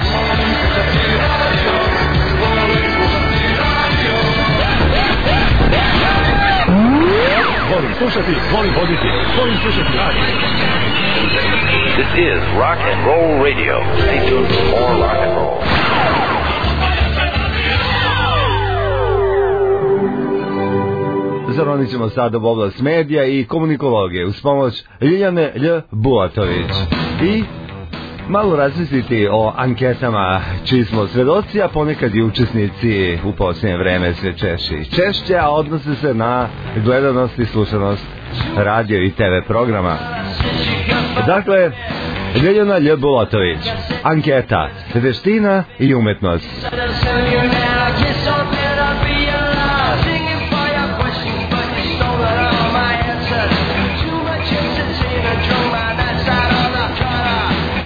Volim slušati, volim voditi, volim slušati radio. This is Rock and Roll Radio. Stay tuned for more rock and roll. Zaronit ćemo sada u oblast medija i komunikologije uz pomoć Ljiljane Lj. Bulatović. I malo razmisliti o anketama čiji smo svedoci, a ponekad i učesnici u posljednje vreme sve češće i češće, a odnose se na gledanost i slušanost radio i te ve programa. Dakle, Ljiljana Lj. Bulatović, anketa, veština i umetnost.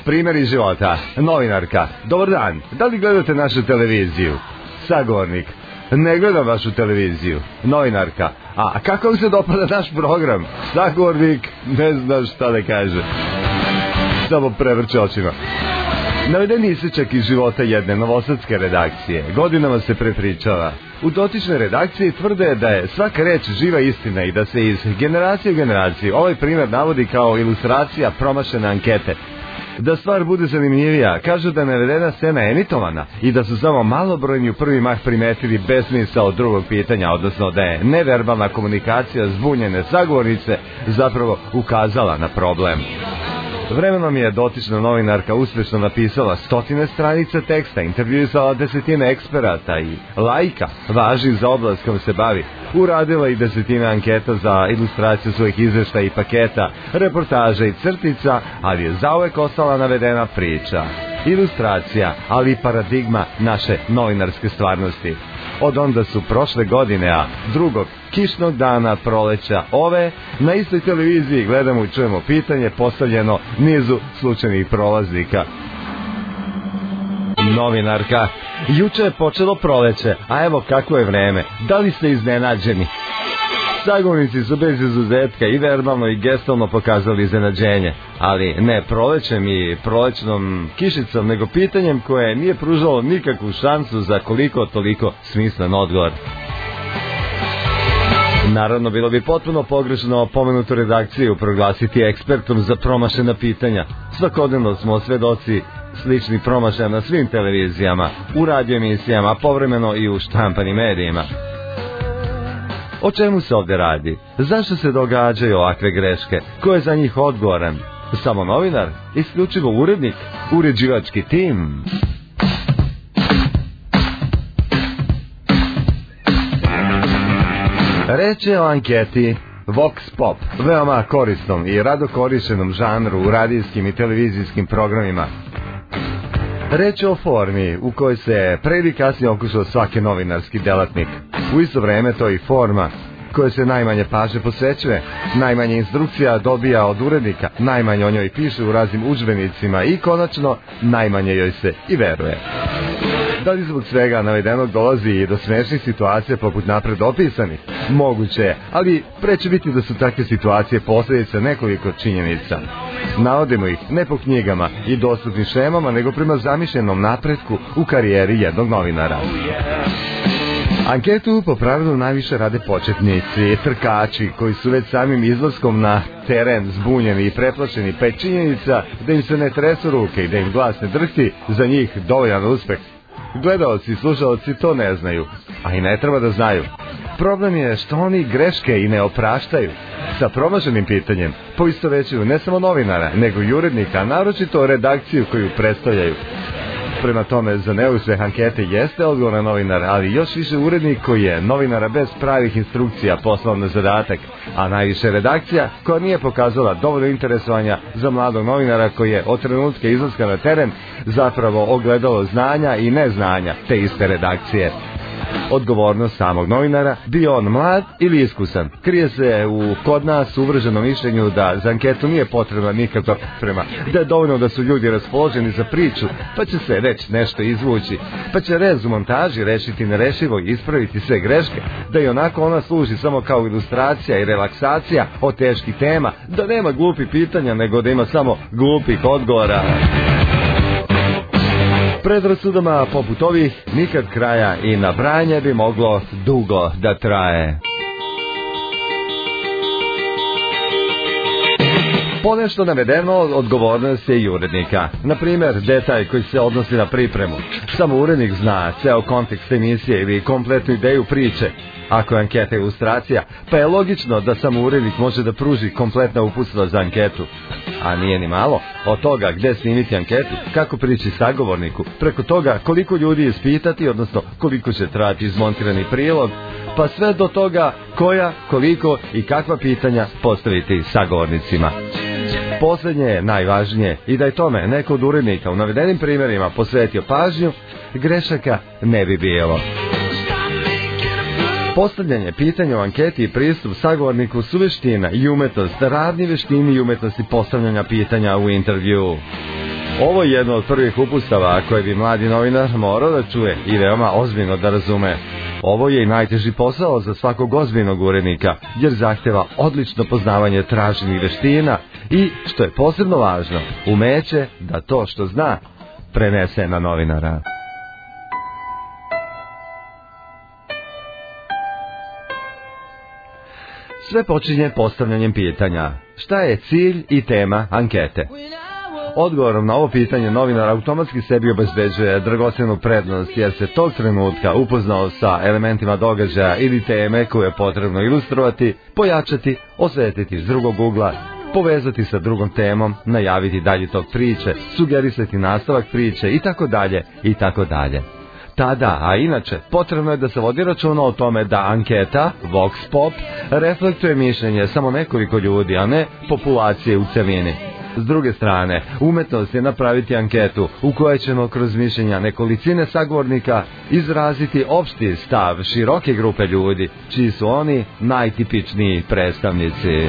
primjeri života. Novinarka, dobar dan, da li gledate našu televiziju? Sagovornik, ne gledam vašu televiziju. Novinarka, a kako se dopada naš program? Sagovornik, ne zna šta da kaže. Samo prevrće očima. Navedeni isečak iz života jedne novosadske redakcije godinama se prepričava. U dotičnoj redakciji tvrde da je svaka reč živa istina i da se iz generacije u generaciju ovaj primjer navodi kao ilustracija promašene ankete. Da stvar bude zanimljivija, kažu da je navedena scena emitovana i da su samo malobrojni u prvi mah primetili besmisao od drugog pitanja, odnosno da je neverbalna komunikacija zbunjene sagovornice zapravo ukazala na problem. Vremenom je dotična novinarka uspješno napisala stotine stranica teksta, intervjuisala desetine eksperata i laika, važnih za oblast kojom se bavi, uradila i desetine anketa za ilustraciju svojih izveštaja i paketa, reportaža i crtica, ali je zauvek ostala navedena priča. Ilustracija, ali i paradigma naše novinarske stvarnosti. Od onda su prošle godine, a drugog kišnog dana proleća ove, na istoj televiziji gledamo i čujemo pitanje postavljeno nizu slučajnih prolaznika. Novinarka, juče je počelo proleće, a evo kako je vreme, da li ste iznenađeni? Sagovornici su bez izuzetka i verbalno i gestalno pokazali iznenađenje, ali ne prolećem i prolećnom kišicom, nego pitanjem koje nije pružalo nikakvu šansu za koliko toliko smislen odgovor. Naravno, bilo bi potpuno pogrešno pomenutu redakciju proglasiti ekspertom za promašena pitanja. Svakodnevno smo svedoci sličnih promašaja na svim televizijama, u radio emisijama, povremeno i u štampanim medijima. O čemu se ovdje radi? Zašto se događaju ovakve greške? Ko je za njih odgovoran? Samo novinar? Isključivo urednik? Uređivački tim? Reč je o anketi Vox Pop, veoma korisnom i rado korištenom žanru u radijskim i televizijskim programima. Reč je o formi u kojoj se pre ili kasnije okušao svaki novinarski delatnik. U isto vreme to je i forma koje se najmanje pažnje posvećuje, najmanje instrukcija dobija od urednika, najmanje o njoj piše u raznim udžbenicima i konačno najmanje joj se i veruje. Da li zbog svega navedenog dolazi i do smešnih situacija poput napred opisanih? Moguće je, ali pre će biti da su takve situacije posljedica nekoliko činjenica. Navodimo ih ne po knjigama i dostupnim šemama, nego prema zamišljenom napretku u karijeri jednog novinara. Anketu po pravilu najviše rade početnici, trkači koji su već samim izlaskom na teren zbunjeni i preplašeni, pa je činjenica da im se ne tresu ruke i da im glas ne drhti za njih dovoljan uspeh. Gledaoci i slušalci to ne znaju, a i ne treba da znaju. Problem je što oni greške i ne opraštaju. Sa promašenim pitanjem poistovećuju ne samo novinara, nego i urednika, a naročito redakciju koju predstavljaju. Prema tome, za neuspeh ankete jeste odgovoran novinar, ali još više urednik koji je novinara bez pravih instrukcija poslao na zadatak, a najviše redakcija koja nije pokazala dovoljno interesovanja za mladog novinara koji je od trenutka izlaska na teren zapravo ogledalo znanja i neznanja te iste redakcije. Odgovornost samog novinara, bio on mlad ili iskusan, krije se u kod nas uvrženom mišljenju da za anketu nije potrebna nikakva priprema, da je dovoljno da su ljudi raspoloženi za priču, pa će se već nešto izvući, pa će rez u montaži rešiti nerešivo i ispraviti sve greške, da i onako ona služi samo kao ilustracija i relaksacija od teških tema, da nema glupih pitanja, nego da ima samo glupih odgovora. Predrasudama poput ovih nikad kraja i nabrajanje bi moglo dugo da traje. Ponešto navedeno odgovornost je i urednika. Na primjer, detalj koji se odnosi na pripremu. Samo urednik zna ceo kontekst emisije ili kompletnu ideju priče. Ako je anketa ilustracija, pa je logično da samo urednik može da pruži kompletna uputstva za anketu. A nije ni malo, od toga gde snimiti anketu, kako prići sagovorniku, preko toga koliko ljudi ispitati, odnosno koliko će trajati izmontirani prilog, pa sve do toga koja, koliko i kakva pitanja postaviti sagovornicima. Posljednje je najvažnije i da je tome neko od urednika u navedenim primjerima posvetio pažnju, grešaka ne bi bilo. Postavljanje pitanja u anketi i pristup sagovorniku su veština i umetnost, radni veštini i umetnosti postavljanja pitanja u intervju. Ovo je jedno od prvih upustava koje bi mladi novinar morao da čuje i veoma ozbiljno da razume. Ovo je i najteži posao za svakog ozbiljnog urednika, jer zahteva odlično poznavanje traženih veština i, što je posebno važno, umeće da to što zna prenese na novinara. Sve počinje postavljanjem pitanja. Šta je cilj i tema ankete? Odgovorom na ovo pitanje novinar automatski sebi obezbeđuje dragocenu prednost, jer se tog trenutka upoznao sa elementima događaja ili teme koje je potrebno ilustrovati, pojačati, osvetliti iz drugog ugla, povezati sa drugom temom, najaviti dalje tog priče, sugerisati nastavak priče i tako dalje i tako dalje. Tada, a inače, potrebno je da se vodi računa o tome da anketa, vox pop, reflektuje mišljenje samo nekoliko ljudi, a ne populacije u celini. S druge strane, umetnost je napraviti anketu u kojoj ćemo kroz mišljenja nekolicine sagovornika izraziti opšti stav široke grupe ljudi, čiji su oni najtipičniji predstavnici.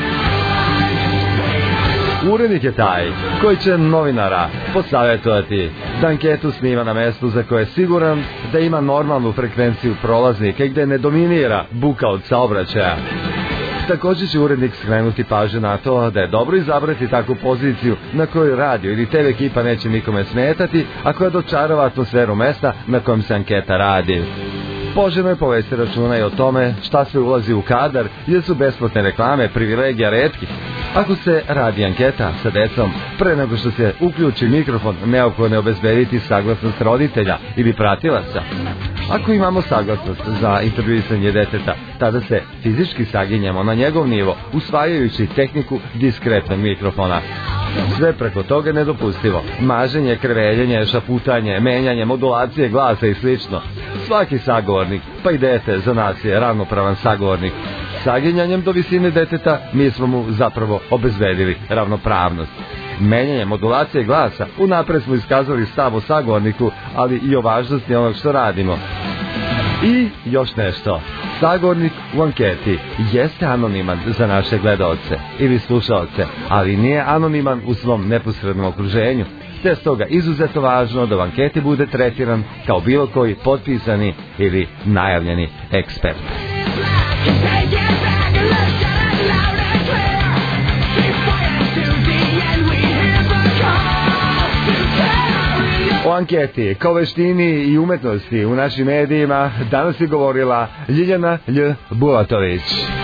Urednik je taj koji će novinara posavjetovati da anketu snima na mestu za koje je siguran da ima normalnu frekvenciju prolaznika i gde ne dominira buka od saobraćaja. Također će urednik skrenuti pažnju na to da je dobro izabrati takvu poziciju na kojoj radio ili te ve ekipa neće nikome smetati, a koja dočarava atmosferu mesta na kojem se anketa radi. Poželjno je povesti računa i o tome šta sve ulazi u kadar, jer su besplatne reklame privilegija retki. Ako se radi anketa sa decom, pre nego što se uključi mikrofon, neophodno je obezbediti saglasnost roditelja ili pratilaca. Ako imamo saglasnost za intervjuisanje deteta, tada se fizički saginjamo na njegov nivo, usvajajući tehniku diskretnog mikrofona. Sve preko toga je nedopustivo. Maženje, kreveljenje, šaputanje, menjanje, modulacije glasa i slično. Svaki sagovornik, pa i dete, za nas je ravnopravan sagovornik. Saginjanjem do visine deteta mi smo mu zapravo obezbedili ravnopravnost. Menjanjem modulacije glasa unapred smo iskazali stav o sagovorniku, ali i o važnosti onog što radimo. I još nešto. Sagovornik u anketi jeste anoniman za naše gledaoce ili slušaoce, ali nije anoniman u svom neposrednom okruženju, te je stoga izuzetno važno da u anketi bude tretiran kao bilo koji potpisani ili najavljeni ekspert. O anketi, kao veštini i umetnosti u našim medijima danas je govorila Ljiljana Lj. Bulatović.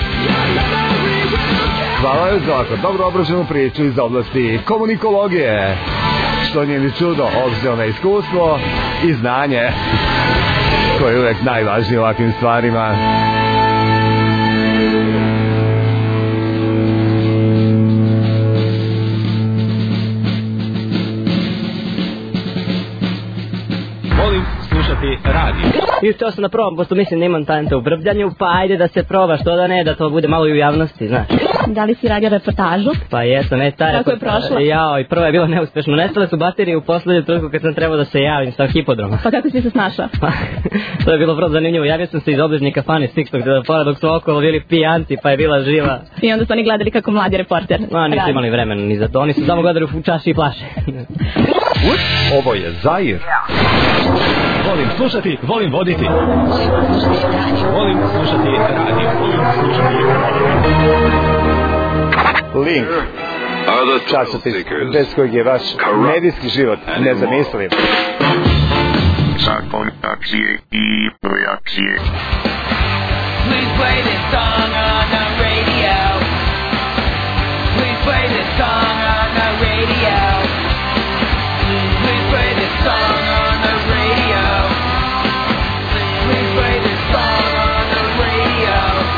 Hvala joj za ovako dobro obraženu priču iz oblasti komunikologije, što nije ni čudo obzirom na iskustvo i znanje, koje je uvek najvažnije u ovakvim stvarima. Radio. I to sam da probam, pošto mislim da imam talenta u brbljanju, pa ajde da se proba, što da ne, da to bude malo i u javnosti, znaš. Da li si radio reportažu? Pa jesam, ne, taj Kako je prošla? Jao, i prva je bilo neuspešno. Nestale su baterije u poslednju trenutku kad sam trebao da se javim sa hipodroma. Pa kako si se snašao? To je bilo vrlo zanimljivo. Javio sam se iz obližnje kafane Sixtog telefona dok su okolo bili pijanci, pa je bila živa. I onda su oni gledali kako mladi reporter. Ma, nisu imali vremena ni za to. Oni su samo gledali u čaši i plaše. Ovo je Zair. Volim slušati, volim voditi. Volim slušati radio. Volim slušati Link. Časopis bez kojeg je vaš medijski život nezamisliv. Zakon akcije i projekcije. Please play this song on the radio. Please play this song on the radio. Please play this song on the radio. Please play this song on the radio.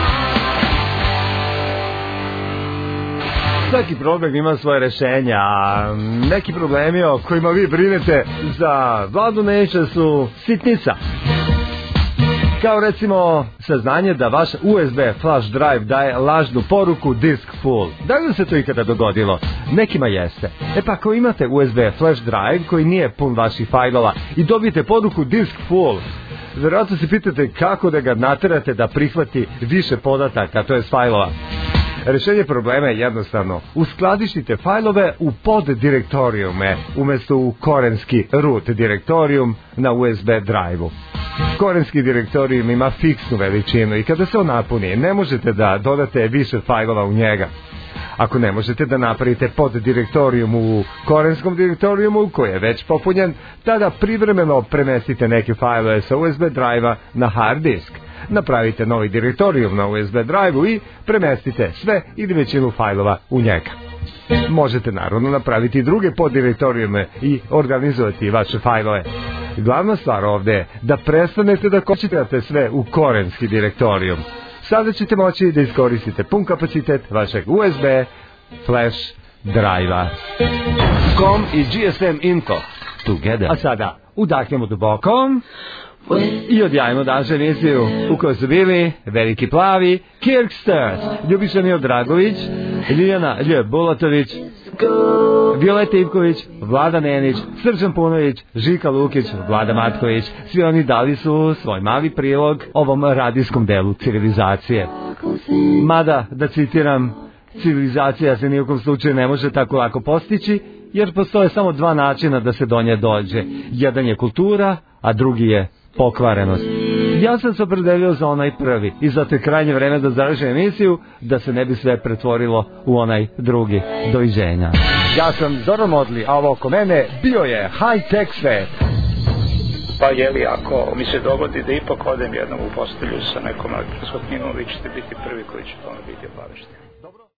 Svaki problem ima svoje rešenja, a neki problemi o kojima vi brinete za vladu neće su sitnica. Kao recimo saznanje da vaš U S B flash drive daje lažnu poruku disk full. Da li se to ikada dogodilo? Nekima jeste. E pa ako imate U S B flash drive koji nije pun vaših fajlova i dobijete poruku disk full, vjerojatno se pitate kako da ga naterate da prihvati više podataka, to je fajlova. Rešenje problema je jednostavno. Uskladištite fajlove u poddirektorijume umjesto u korenski root direktorijum na U S B drive-u. Korenski direktorijum ima fiksnu veličinu i kada se on napuni, ne možete da dodate više fajlova u njega. Ako ne možete da napravite poddirektorijum u korenskom direktorijumu koji je već popunjen, tada privremeno premestite neke fajlove sa U S B drive-a na hard disk. Napravite novi direktorijum na U S B drive-u i premestite sve ili većinu fajlova u njega. Možete naravno napraviti druge poddirektorijume i organizovati vaše fajlove. Glavna stvar ovde je da prestanete da kočitate sve u korenski direktorijum. Sada ćete moći da iskoristite pun kapacitet vašeg U S B flash drive-a. Com i G S M Info together. A sada udahnemo duboko i odjavimo danas emisiju u kojoj su bili Veliki Plavi, Kirk Sturz, Ljubiša Miodragović, Ljiljana Lj. Bulatović, Violeta Ivković, Vlada Nenić, Srđan Punović, Žika Lukić, Vlada Matković. Svi oni dali su svoj mali prilog ovom radijskom delu civilizacije. Mada, da citiram, civilizacija se nijekom slučaju ne može tako lako postići, jer postoje samo dva načina da se do nje dođe. Jedan je kultura, a drugi je pokvarenost. Ja sam se opredelio za onaj prvi i zato je krajnje vreme da završim emisiju, da se ne bi sve pretvorilo u onaj drugi. Doviđenja. Ja sam Zoran Modli, a ovo oko mene bio je High Tech Svet. Pa jeli, ako mi se dogodi da ipak odem jednom u postelju sa nekom elektronskom knjigom, vi ćete biti prvi koji će tome biti obavešteni.